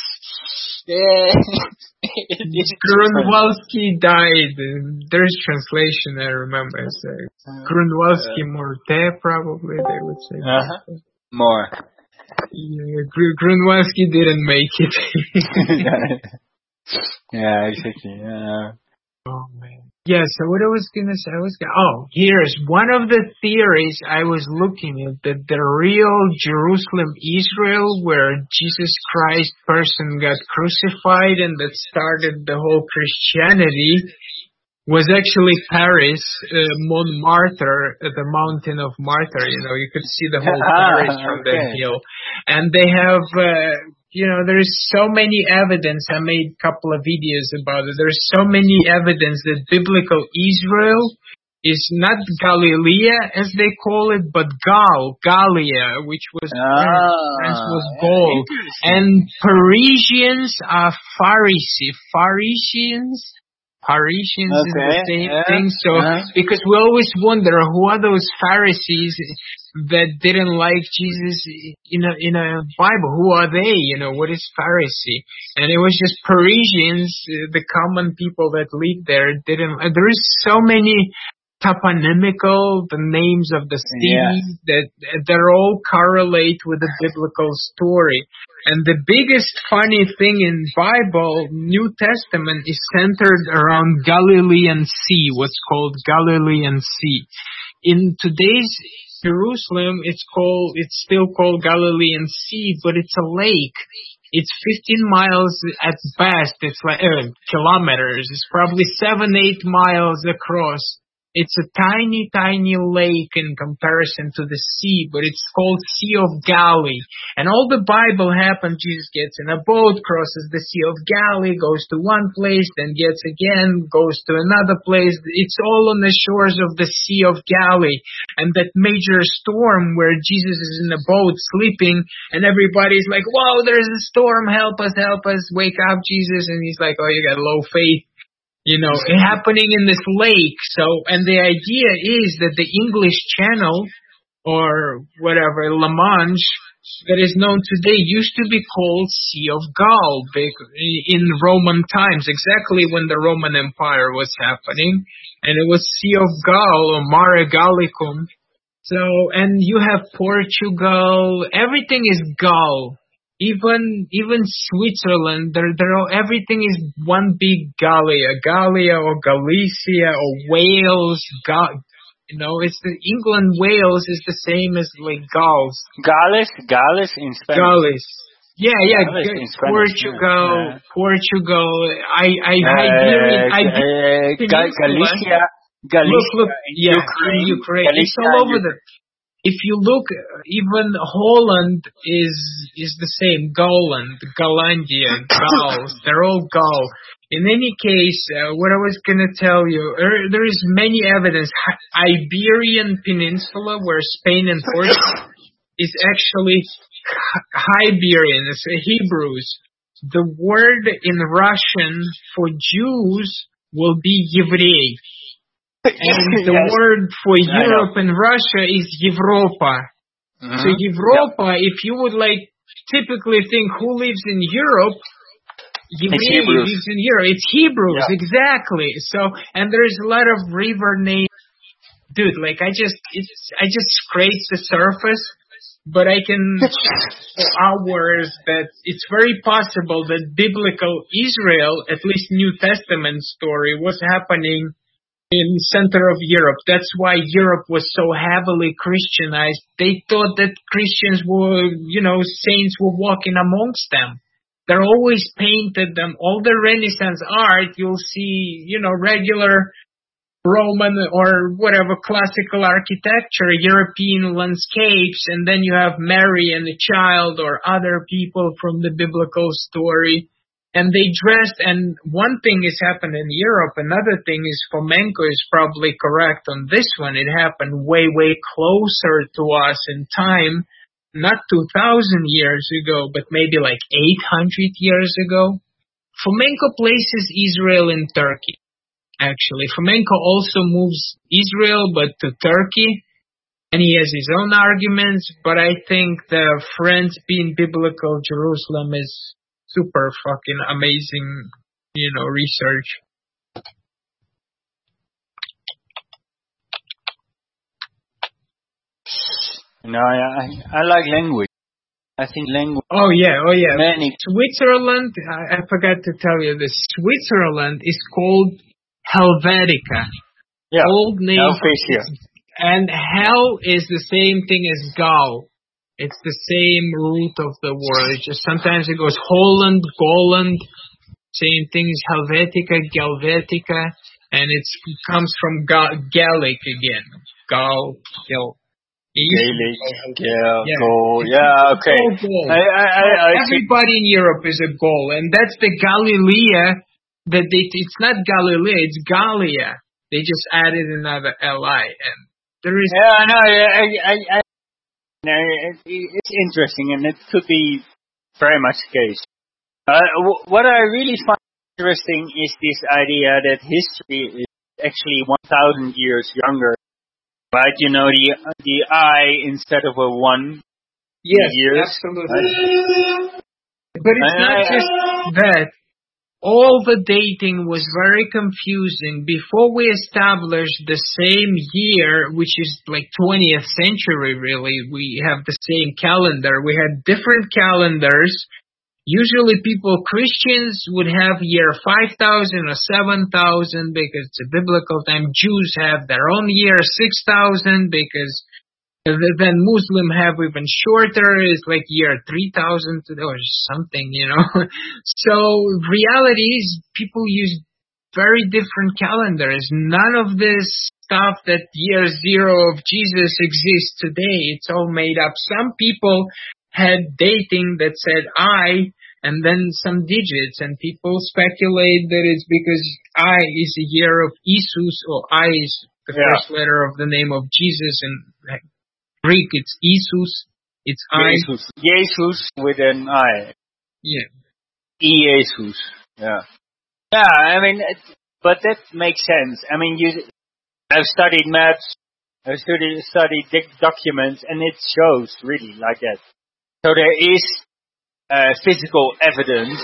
Grunwaldski died. There's translation, I remember. Grunwaldski Morte, probably they would say. More. Yeah, Grunwaldski didn't make it. Yeah, exactly. Yeah. Oh man. Yeah, so what I was gonna say, here's one of the theories I was looking at, that the real Jerusalem, Israel, where Jesus Christ person got crucified and that started the whole Christianity, was actually Paris, Montmartre, the mountain of Martyr. You know, you could see the whole Paris from that hill. And they have, there's so many evidence. I made a couple of videos about it. There's so many evidence that biblical Israel is not Galilee, as they call it, but Gallia, which was France was Gaul. And Parisians are Parisians is the same thing. So, because we always wonder, who are those Pharisees that didn't like Jesus in a Bible? Who are they? What is Pharisee? And it was just Parisians, the common people that lived there didn't. There is so many toponymical, the names of the cities that all correlate with the biblical story. And the biggest funny thing in Bible, New Testament, is centered around Galilean Sea, what's called Galilean Sea. In today's Jerusalem, it's still called Galilean Sea, but it's a lake. It's 15 miles at best. It's like kilometers. It's probably 7-8 miles across. It's a tiny, tiny lake in comparison to the sea, but it's called Sea of Galilee. And all the Bible happens, Jesus gets in a boat, crosses the Sea of Galilee, goes to one place, then goes to another place. It's all on the shores of the Sea of Galilee. And that major storm where Jesus is in a boat sleeping, and everybody's like, whoa, there's a storm, help us, wake up, Jesus. And he's like, oh, you got low faith. Happening in this lake. So, and the idea is that the English Channel, or whatever, La Manche, that is known today used to be called Sea of Gaul in Roman times, exactly when the Roman Empire was happening. And it was Sea of Gaul, or Mare Gallicum. So, and you have Portugal, everything is Gaul. Even Switzerland, everything is one big Gallia or Galicia or Wales. It's the England, Wales is the same as like Gauls. Gales in Spanish. Gauls. Yeah, Gales in Spanish, Portugal, yeah. Portugal. Galicia. Look, yeah, Ukraine. Ukraine. Galicia, It's all over there. If you look, even Holland is the same. Goland, Galandia, Gauls. They're all Gaul. In any case, what I was going to tell you, there is many evidence. Iberian Peninsula, where Spain and Portugal is actually Iberian. It's Hebrews. The word in Russian for Jews will be Еврей. And the word for Europe and Russia is Europa. So Europa, if you would like typically think who lives in Europe, Еврей lives in Europe. It's Hebrews, exactly. So, and there's a lot of river names. Dude, like I just scraped the surface, but I can for hours that it's very possible that biblical Israel, at least New Testament story, was happening in center of Europe. That's why Europe was so heavily Christianized. They thought that Christians were, saints were walking amongst them. They're always painted them. All the Renaissance art, you'll see, regular Roman or whatever classical architecture, European landscapes, and then you have Mary and the child or other people from the biblical story. And they dressed, and one thing is happened in Europe, another thing is Fomenko is probably correct on this one. It happened way, way closer to us in time, not 2,000 years ago, but maybe like 800 years ago. Fomenko places Israel in Turkey, actually. Fomenko also moves Israel, but to Turkey, and he has his own arguments, but I think the France being biblical Jerusalem is super fucking amazing, research. I like language. I think language. Oh yeah. Many. Switzerland, I forgot to tell you this. Switzerland is called Helvetica. Yeah. Old name. Helvetia. And Hell is the same thing as Gaul. It's the same root of the word. It's just sometimes it goes Holland, Goland. Same thing as Helvetica, Galvetica, and it comes from Gallic again. Gaul, Gal. Gaelic, Gaul. Yeah, okay. Everybody in Europe is a Gaul, and that's the Galilea. It's not Galilea, it's Gallia. They just added another li, and there is. Yeah, it's interesting, and it could be very much the case. What I really find interesting is this idea that history is actually 1,000 years younger. Right? The I instead of a 1 years. Absolutely. Right? But it's not just that. All the dating was very confusing. Before we established the same year, which is like 20th century really, we have the same calendar. We had different calendars. Usually Christians would have year 5,000 or 7,000 because it's a biblical time. Jews have their own year 6,000 because then Muslim have even shorter, it's like year 3,000 or something, So reality is people use very different calendars. None of this stuff that year 0 of Jesus exists today. It's all made up. Some people had dating that said I and then some digits, and people speculate that it's because I is a year of Isus, or I is the first letter of the name of Jesus, and Greek, it's Isus. It's Jesus. Jesus with an I. Yeah. Jesus. Yeah. Yeah, but that makes sense. I've studied maps, I've studied documents, and it shows really like that. So there is physical evidence,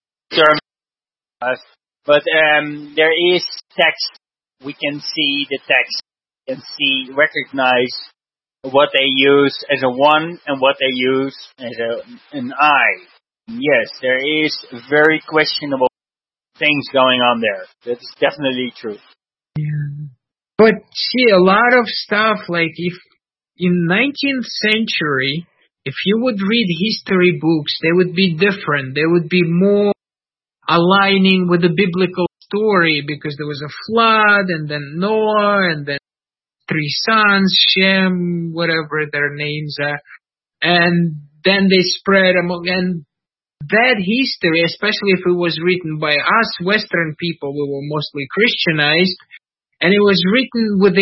but there is text. We can see the text and recognize what they use as a one and what they use as an I. Yes, there is very questionable things going on there. That's definitely true. Yeah. But see, a lot of stuff, like if in 19th century, if you would read history books, they would be different. They would be more aligning with the biblical story because there was a flood and then Noah and then 3 sons, Shem, whatever their names are. And then they spread among, and that history, especially if it was written by us Western people, we were mostly Christianized, and it was written with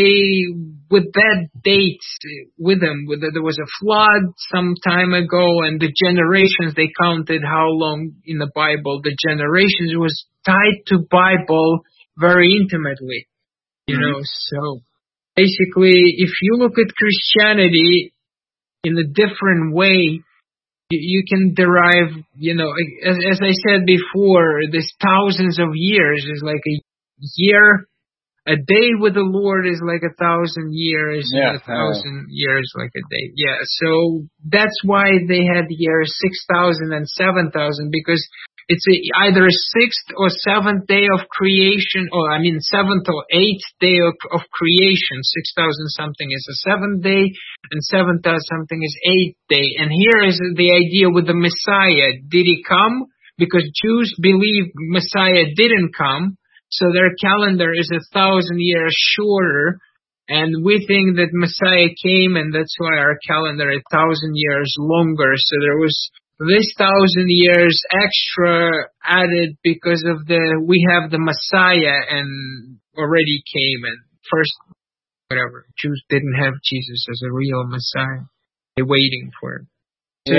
that date with them. There was a flood some time ago, and the generations, they counted how long in the Bible. The generations was tied to Bible very intimately, you know. So basically, if you look at Christianity in a different way, you can derive, you know, as I said before, this thousands of years is like a year. A day with the Lord is like 1,000 years, and 1,000 years like a day. Yeah, so that's why they had years 6,000 and 7,000, because it's either a 6th or 7th day of creation, or 7th or 8th day of creation. 6,000 something is a 7th day, and 7,000 something is 8th day. And here is the idea with the Messiah. Did he come? Because Jews believe Messiah didn't come. So their calendar is 1,000 years shorter, and we think that Messiah came, and that's why our calendar is 1,000 years longer. So there was this 1,000 years extra added because of we have the Messiah and already came, and first, whatever, Jews didn't have Jesus as a real Messiah. They're waiting for him. So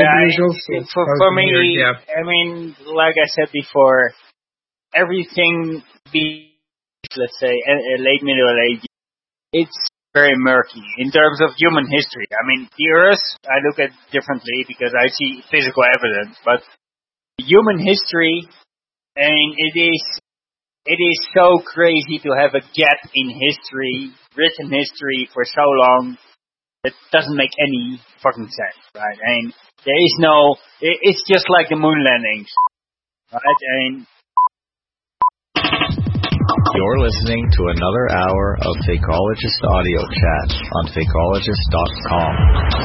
for me, like I said before, everything let's say, late Middle Ages, it's very murky in terms of human history. The Earth, I look at differently because I see physical evidence, but human history, it is so crazy to have a gap in history, written history for so long, that doesn't make any fucking sense, right? There is it's just like the moon landings, right? You're listening to another hour of Fakeologist Audio Chat on Fakeologist.com.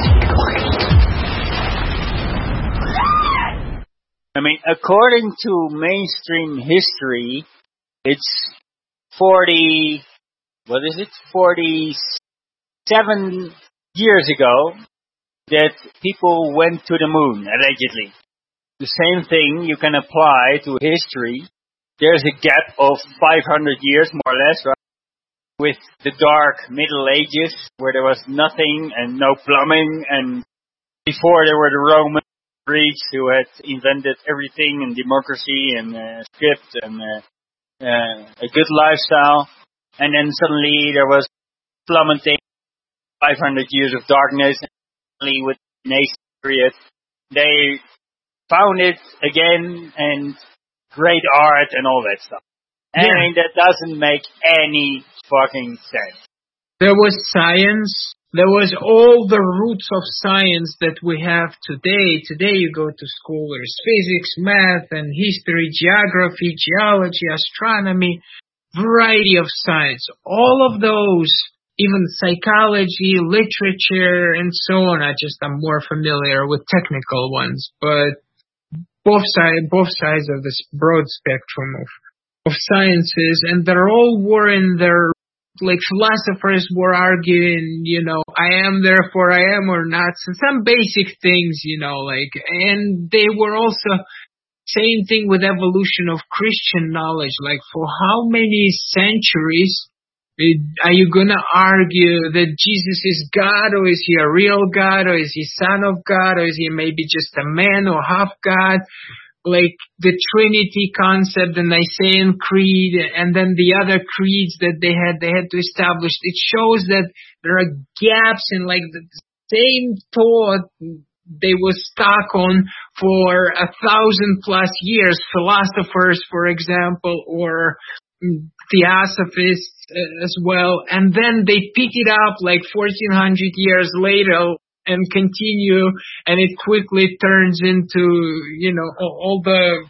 According to mainstream history, it's 47 years ago that people went to the moon, allegedly. The same thing you can apply to history. There's a gap of 500 years, more or less, right? With the dark Middle Ages, where there was nothing and no plumbing, and before there were the Roman Greeks who had invented everything and democracy and script and a good lifestyle. And then suddenly there was plummeting, 500 years of darkness, and suddenly with the Nazi period, they found it again and great art and all that stuff. And that doesn't make any fucking sense. There was science. There was all the roots of science that we have today. Today you go to school, there's physics, math, and history, geography, geology, astronomy, variety of science. All of those, even psychology, literature, and so on. I'm more familiar with technical ones, but both sides of this broad spectrum of sciences, and they're all were in their, like philosophers were arguing, I am therefore I am or not, so some basic things, and they were also same thing with evolution of Christian knowledge, like for how many centuries are you gonna argue that Jesus is God, or is he a real God, or is he son of God, or is he maybe just a man or half God? Like the Trinity concept, the Nicene Creed, and then the other creeds that they had to establish. It shows that there are gaps in like the same thought they were stuck on for 1,000+ years. Philosophers, for example, or theosophists as well. And then they pick it up like 1,400 years later and continue, and it quickly turns into, all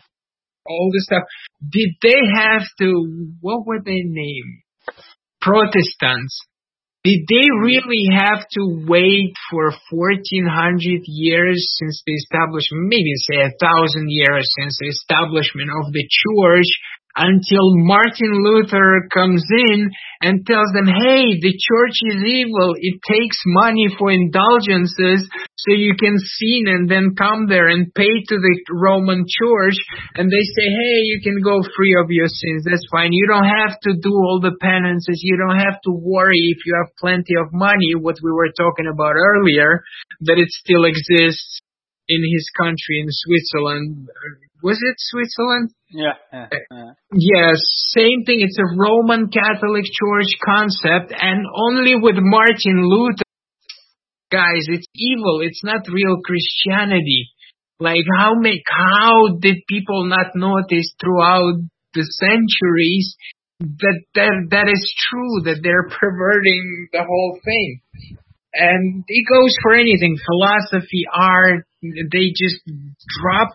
the stuff. Did they have to, what were they named? Protestants. Did they really have to wait for 1,400 years since the establishment, maybe say 1,000 years since the establishment of the church, until Martin Luther comes in and tells them, hey, the church is evil. It takes money for indulgences, so you can sin and then come there and pay to the Roman church. And they say, hey, you can go free of your sins. That's fine. You don't have to do all the penances. You don't have to worry if you have plenty of money, what we were talking about earlier, that it still exists in his country, in Switzerland. Was it Switzerland? Yeah. Yes, same thing. It's a Roman Catholic Church concept, and only with Martin Luther, guys, it's evil. It's not real Christianity. Like, how did people not notice throughout the centuries that is true, that they're perverting the whole thing? And it goes for anything. Philosophy, art, they just drop.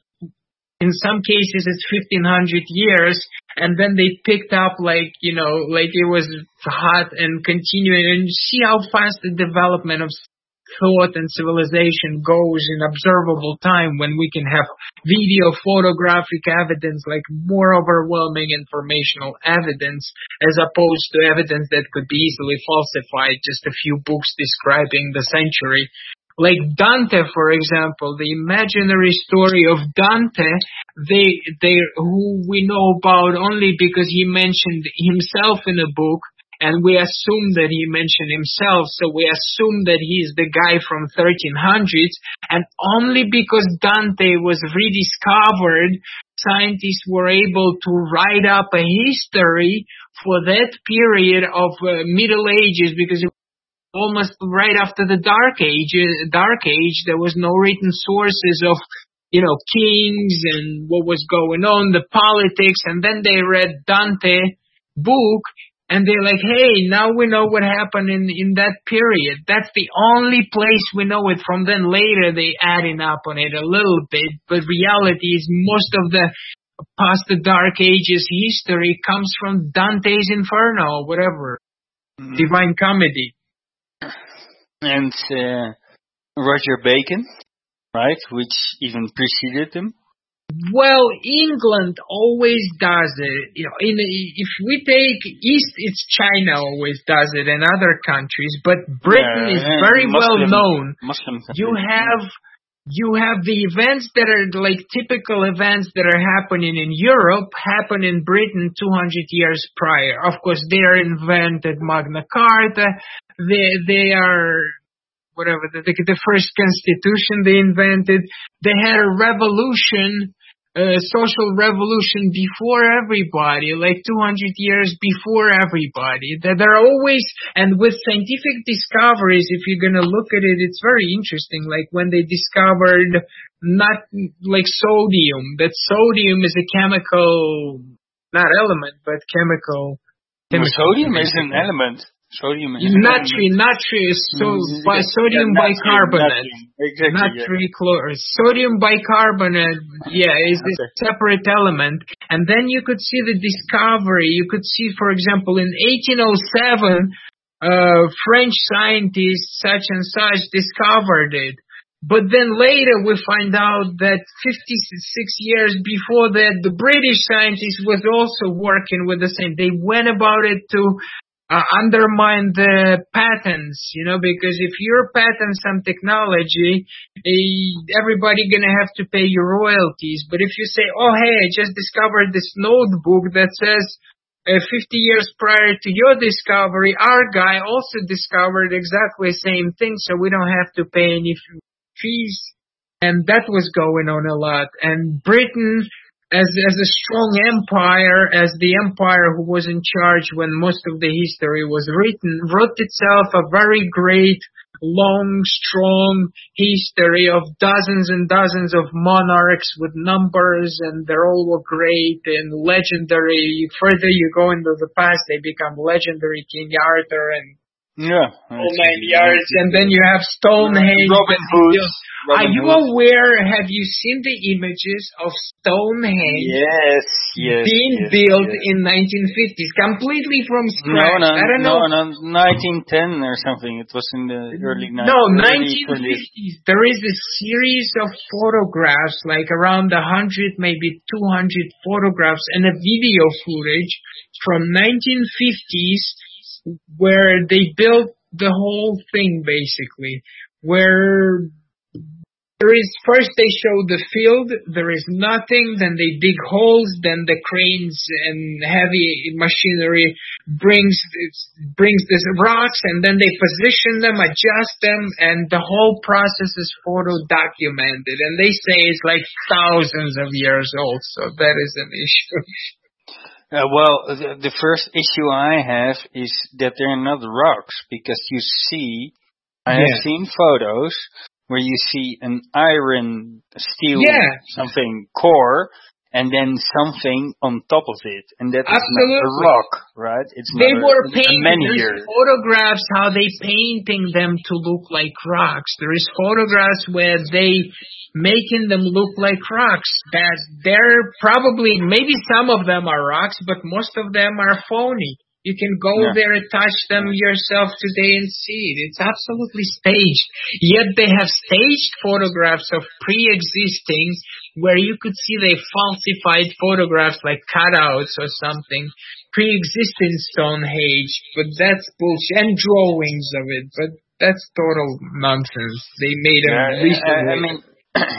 In some cases, it's 1,500 years, and then they picked up like it was hot and continuing. And you see how fast the development of thought and civilization goes in observable time, when we can have video, photographic evidence, like more overwhelming informational evidence, as opposed to evidence that could be easily falsified, just a few books describing the century. Like Dante, for example, the imaginary story of Dante, who we know about only because he mentioned himself in a book, and we assume that he mentioned himself, so we assume that he's the guy from 1300s, and only because Dante was rediscovered, scientists were able to write up a history for that period of Middle Ages, because it almost right after the Dark Age, there was no written sources of, kings and what was going on, the politics, and then they read Dante book, and they're like, hey, now we know what happened in that period. That's the only place we know it from. Then later they adding up on it a little bit, but reality is most of the past the Dark Ages history comes from Dante's Inferno, or whatever, Divine Comedy. And Roger Bacon, right, which even preceded him. Well, England always does it. If we take East, it's China always does it, and other countries. But Britain is very well known. Muslim countries. You have the events that are like typical events that are happening in Europe happen in Britain 200 years prior. Of course, they are invented Magna Carta. They are whatever the first constitution they invented. They had a revolution, social revolution before everybody, like 200 years before everybody. That they're always, and with scientific discoveries, if you're gonna look at it, it's very interesting. Like when they discovered not like sodium, that sodium is a chemical, not element, but chemical. Sodium is an element. Sodium is Natri is sodium bicarbonate. Exactly. Sodium bicarbonate, is a separate element. And then you could see the discovery. You could see, for example, in 1807, French scientists such and such discovered it. But then later we find out that 56 years before that, the British scientists was also working with the same. They went about it to undermine the patents, because if you're patent some technology, everybody gonna have to pay you royalties. But if you say, oh, hey, I just discovered this notebook that says 50 years prior to your discovery, our guy also discovered exactly the same thing, so we don't have to pay any fees. And that was going on a lot. And Britain, as a strong empire, as the empire who was in charge when most of the history was written, wrote itself a very great long, strong history of dozens and dozens of monarchs with numbers, and they're all great and legendary. Further you go into the past, they become legendary. King Arthur and Yeah. all 9 yards, and then you have Stonehenge. Robin Hood. Are you aware? Have you seen the images of Stonehenge Yes. being built in 1950s, completely from scratch? I don't know. No, 1910 or something. It was in the early 90s. No, 1950s. There is a series of photographs, like around 100, maybe 200 photographs, and a video footage from 1950s where they built the whole thing, basically. Where there is, first they show the field, there is nothing, then they dig holes, then the cranes and heavy machinery brings these rocks, and then they position them, adjust them, and the whole process is photo documented. And they say it's like thousands of years old, so that is an issue. Well, the first issue I have is that they're not rocks, because you see, I have seen photos where you see an iron, steel, something core, and then something on top of it, and that is not a rock, right? It's they not were a painting. menhir. There's photographs how they painting them to look like rocks. There is photographs where they making them look like rocks. That they're probably, maybe some of them are rocks, but most of them are phony. You can go there and touch them yourself today and see it. It's absolutely staged. Yet they have staged photographs of pre-existing where you could see they falsified photographs like cutouts or something. Pre-existing Stonehenge, but that's bullshit. And drawings of it, but that's total nonsense. They made them recently. I mean,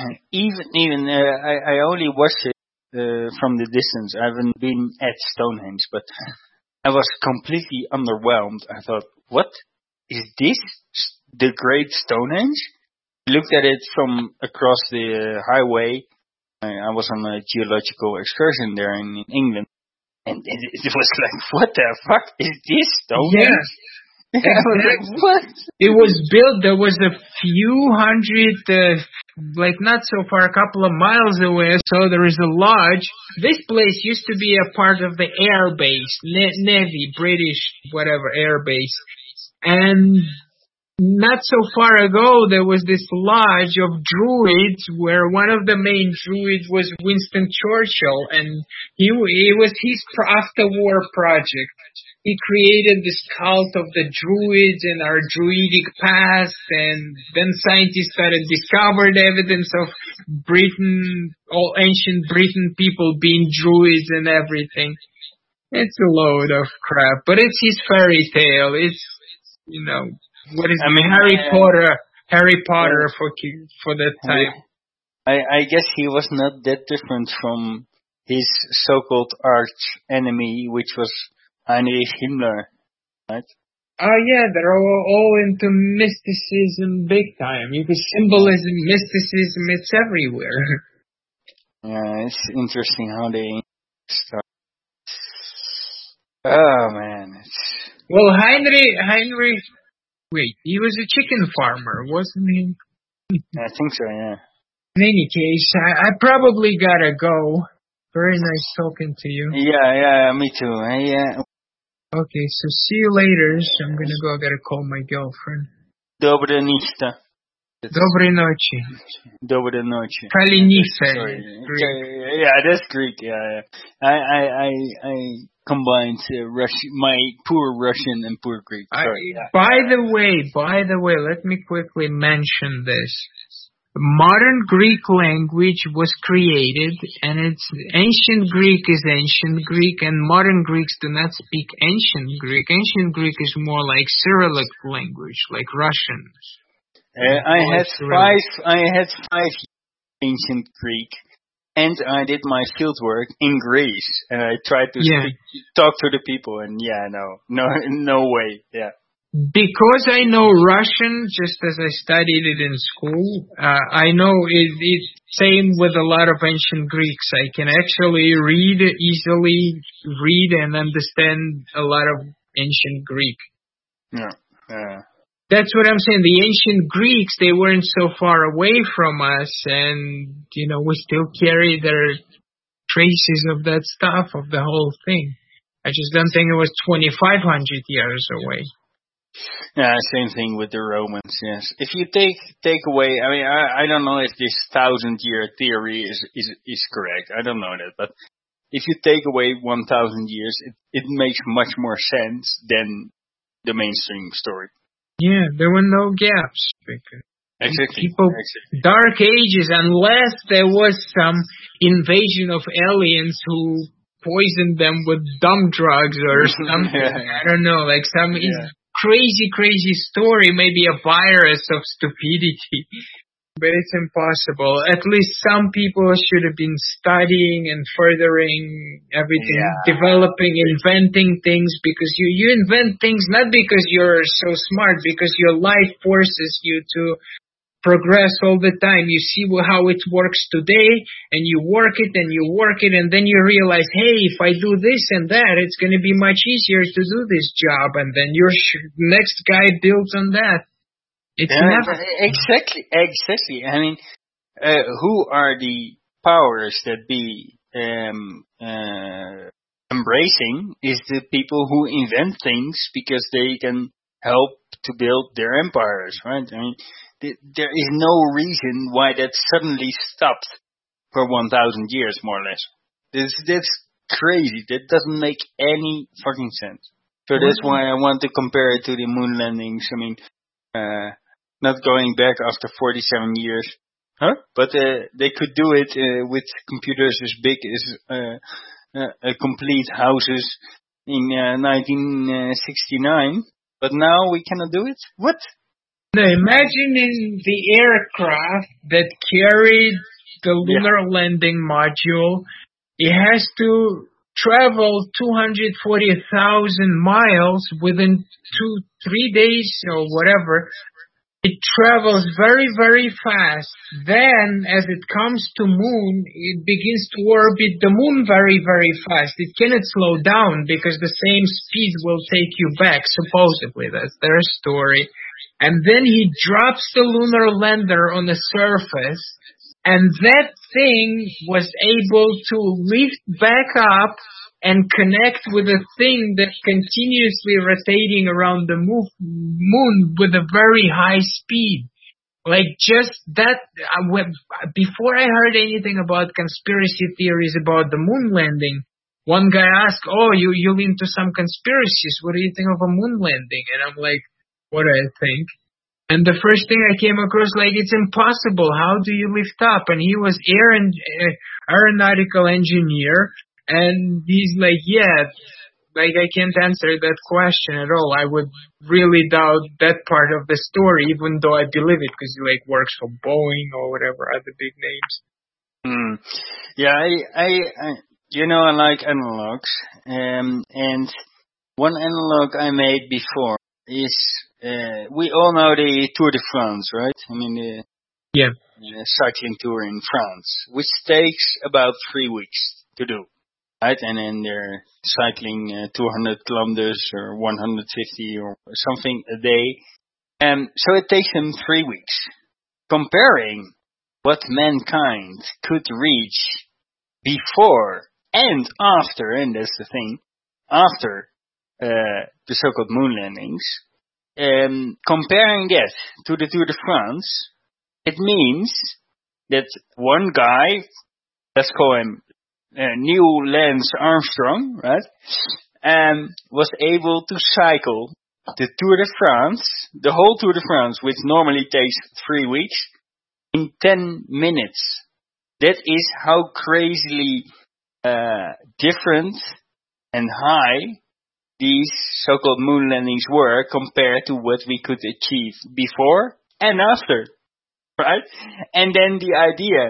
I only watched it from the distance. I haven't been at Stonehenge, but I was completely underwhelmed. I thought, what? Is this the Great Stonehenge? I looked at it from across the highway. I was on a geological excursion there in England. And it was like, what the fuck? Is this Stonehenge? Yeah. Like, what? It was built, there was a few hundred, like not so far, a couple of miles away, so there is a lodge. This place used to be a part of the air base, Navy, British, whatever, air base. And not so far ago, there was this lodge of druids where one of the main druids was Winston Churchill, and it was his after-war project. He created this cult of the druids and our druidic past, and then scientists started discovered evidence of Britain, all ancient Britain people being druids and everything. It's a load of crap, but it's his fairy tale. It's what is Harry Potter for that time. I guess he was not that different from his so-called arch enemy, which was Heinrich Himmler, right? Oh yeah, they're all into mysticism big time. You could symbolism, mysticism, it's everywhere. Yeah, it's interesting how they start. Oh man, well, Heinrich, wait, he was a chicken farmer, wasn't he? I think so, yeah. In any case, I probably gotta go. Very nice talking to you. Yeah, me too. Yeah. Okay, so see you later. So I'm gonna go. I gotta call my girlfriend. Dobre nichta. Dobry noci. Dobre noci. Kalinife. Yeah, that's Greek. Yeah. I combined my poor Russian and poor Greek. Sorry. By the way, let me quickly mention this. Modern Greek language was created, and it's ancient Greek is ancient Greek, and modern Greeks do not speak ancient Greek. Ancient Greek is more like Cyrillic language, like Russian. I had five ancient Greek, and I did my fieldwork in Greece, and I tried to talk to the people, and no way, yeah. Because I know Russian, just as I studied it in school, I know it's same with a lot of ancient Greeks. I can actually easily read and understand a lot of ancient Greek. Yeah. That's what I'm saying. The ancient Greeks, they weren't so far away from us, and, we still carry their traces of that stuff, of the whole thing. I just don't think it was 2,500 years away. Yeah, same thing with the Romans, yes. If you take away, I don't know if this 1,000-year theory is correct. I don't know that, but if you take away 1,000 years, it makes much more sense than the mainstream story. Yeah, there were no gaps. Exactly. Dark Ages, unless there was some invasion of aliens who poisoned them with dumb drugs or something. I don't know, like some crazy story, maybe a virus of stupidity. But it's impossible. At least some people should have been studying and furthering everything, developing, inventing things, because you invent things not because you're so smart, because your life forces you to progress all the time. You see how it works today, and you work it, and then you realize, hey, if I do this and that, it's going to be much easier to do this job, and then your next guy builds on that. It's never... Exactly. I mean, who are the powers that be embracing is the people who invent things because they can help to build their empires, right? I mean, there is no reason why that suddenly stopped for 1,000 years, more or less. That's crazy. That doesn't make any fucking sense. So that's why I want to compare it to the moon landings. I mean, not going back after 47 years. But they could do it with computers as big as complete houses in 1969. But now we cannot do it? What? No, imagine in the aircraft that carried the lunar landing module, it has to travel 240,000 miles within 2-3 days or whatever. It travels very, very fast. Then, as it comes to moon, it begins to orbit the moon very, very fast. It cannot slow down because the same speed will take you back, supposedly. That's their story. And then he drops the lunar lander on the surface, and that thing was able to lift back up and connect with a thing that's continuously rotating around the moon with a very high speed. Like just that, before I heard anything about conspiracy theories about the moon landing, one guy asked, you're into some conspiracies, what do you think of a moon landing? And I'm like, what do I think? And the first thing I came across, it's impossible. How do you lift up? And he was aeronautical engineer. And he's like, I can't answer that question at all. I would really doubt that part of the story, even though I believe it, because he works for Boeing or whatever other big names. Yeah, I like analogs. And one analog I made before is, we all know the Tour de France, right? I mean, the cycling tour in France, which takes about 3 weeks to do. Right, and then they're cycling 200 kilometers or 150 or something a day. So it takes them 3 weeks. Comparing what mankind could reach before and after, and that's the thing, after the so-called moon landings, comparing that to the Tour de France, it means that one guy, let's call him Neil Lance Armstrong, right, was able to cycle the Tour de France, the whole Tour de France, which normally takes 3 weeks, in 10 minutes. That is how crazily different and high these so-called moon landings were compared to what we could achieve before and after, right? And then the idea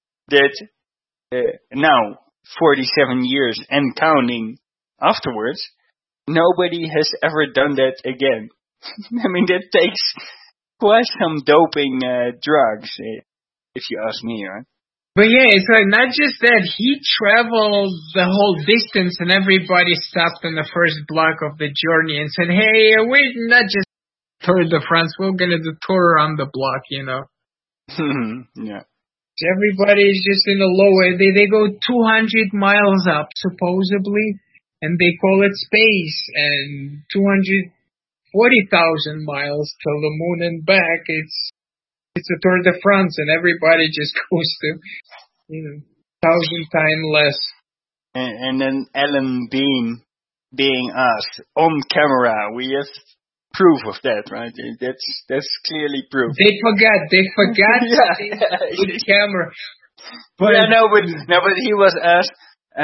that now, 47 years and counting afterwards, nobody has ever done that again. I mean, that takes quite some doping drugs, if you ask me, right? But it's not just that, he traveled the whole distance and everybody stopped on the first block of the journey and said, hey, we're not just Tour de France. We're gonna do tour around the block, you know. Yeah. Everybody is just in the lower. They go 200 miles up supposedly, and they call it space. And 240,000 miles till the moon and back. It's a Tour de France, and everybody just goes to 1,000 times less. And then Alan Bean being asked on camera. We have proof of that, right? That's clearly proof. They forgot the camera. But but he was asked,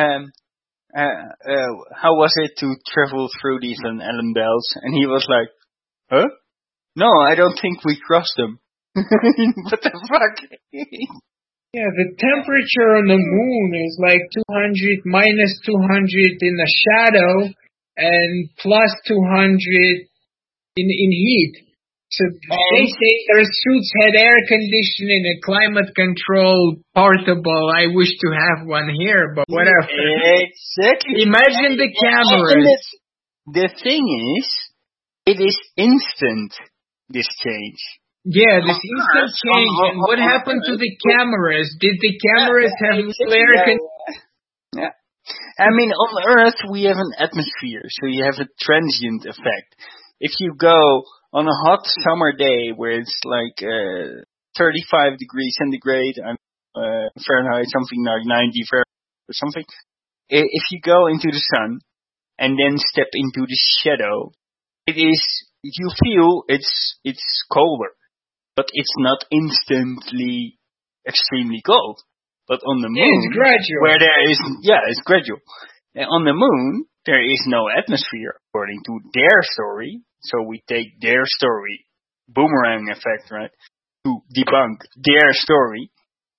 how was it to travel through these Van Allen belts? And he was like, huh? No, I don't think we crossed them. What the fuck? Yeah, the temperature on the moon is like 200, minus 200 in the shadow, and plus 200 in heat. So they say their suits had air conditioning and climate control portable. I wish to have one here, but whatever. Exactly. Imagine the cameras. The thing is, it is instant, this change. Yeah, this instant change. And what happened to the cameras? Did the cameras have air conditioning? Yeah. I mean, on Earth, we have an atmosphere, so you have a transient effect. If you go on a hot summer day where it's like 35 degrees centigrade, Fahrenheit, something like 90 Fahrenheit or something, if you go into the sun and then step into the shadow, you feel it's colder, but it's not instantly extremely cold. But on the moon, it's gradual. where there is, it's gradual. On the moon, there is no atmosphere, according to their story. So we take their story, boomerang effect, right, to debunk their story.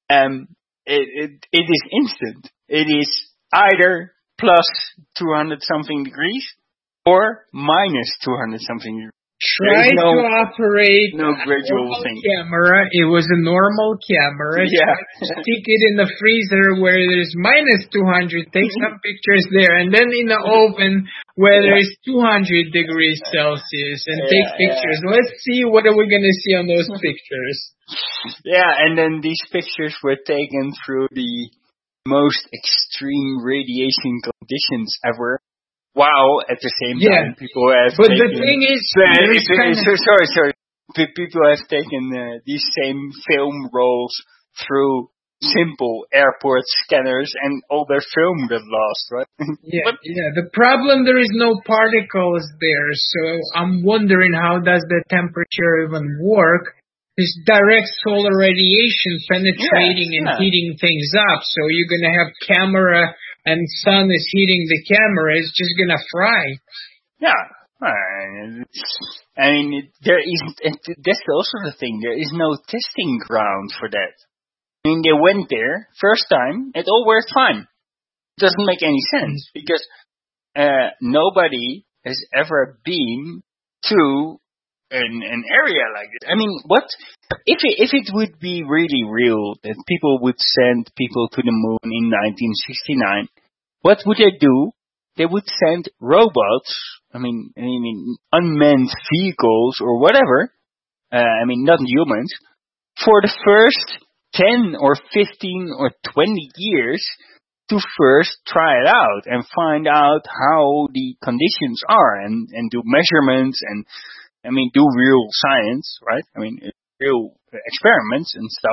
It is instant. It is either plus 200 something degrees or minus 200 something degrees. Try to operate no gradual a thing. camera. It was a normal camera. Yeah. Stick it in the freezer where there's minus 200. Take some pictures there, and then in the oven where there's 200 degrees Celsius, and take pictures. Let's see what are we gonna see on those pictures. Yeah, and then these pictures were taken through the most extreme radiation conditions ever. Wow, at the same time, people have but taken... the thing is... Sorry. People have taken these same film rolls through simple airport scanners, and all their film got lost, right? The problem, there is no particles there, so I'm wondering how does the temperature even work? This direct solar radiation penetrating and heating things up, so you're going to have camera... and sun is heating the camera, it's just gonna fry. Yeah. I mean, there isn't, that's also the thing, there is no testing ground for that. I mean, they went there, first time, it all worked fine. It doesn't make any sense, because nobody has ever been to an area like this. I mean, what if it would be really real that people would send people to the moon in 1969? What would they do? They would send robots. I mean, unmanned vehicles or whatever. Not humans. For the first 10 or 15 or 20 years, to first try it out and find out how the conditions are, and do measurements and. Do real science, right? Real experiments and stuff.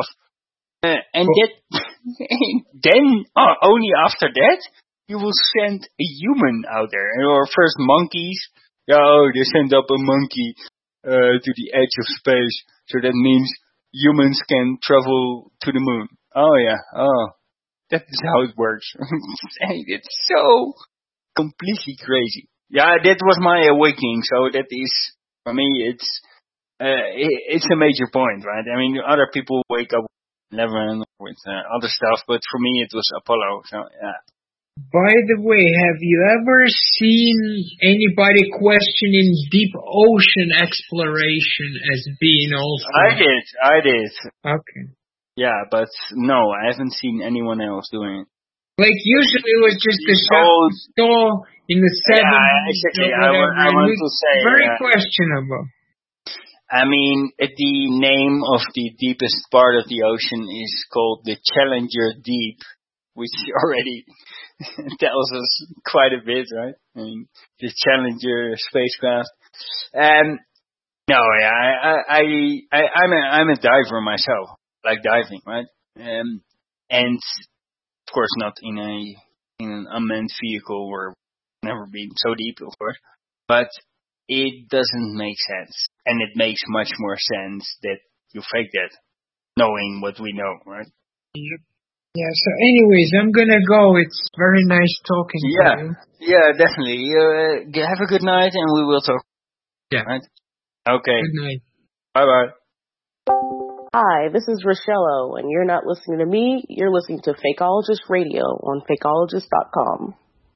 Then, only after that, you will send a human out there. Or first monkeys. They send up a monkey to the edge of space. So that means humans can travel to the moon. That is how it works. It's so completely crazy. Yeah, that was my awakening. So that is... For me, it's a major point, right? Other people wake up with 11 with other stuff, but for me, it was Apollo. So, yeah. By the way, have you ever seen anybody questioning deep ocean exploration as being also? I did. Okay. Yeah, but no, I haven't seen anyone else doing it. Like usually it was just a shot stall in the 70s. Yeah, exactly. I want to say very questionable. I mean, the name of the deepest part of the ocean is called the Challenger Deep, which already tells us quite a bit, right? I mean, the Challenger spacecraft. No, yeah, I'm a diver myself, like diving, right? And of course not in an unmanned vehicle or never been so deep, of course. But it doesn't make sense, and it makes much more sense that you fake that, knowing what we know, right? Yep. Yeah, so anyways, I'm gonna go. It's very nice talking to you. Yeah, definitely. Have a good night, and we will talk. Yeah. Right? Okay. Good night. Bye-bye. Hi, this is Rochello, and you're not listening to me, you're listening to Fakeologist Radio on fakeologist.com.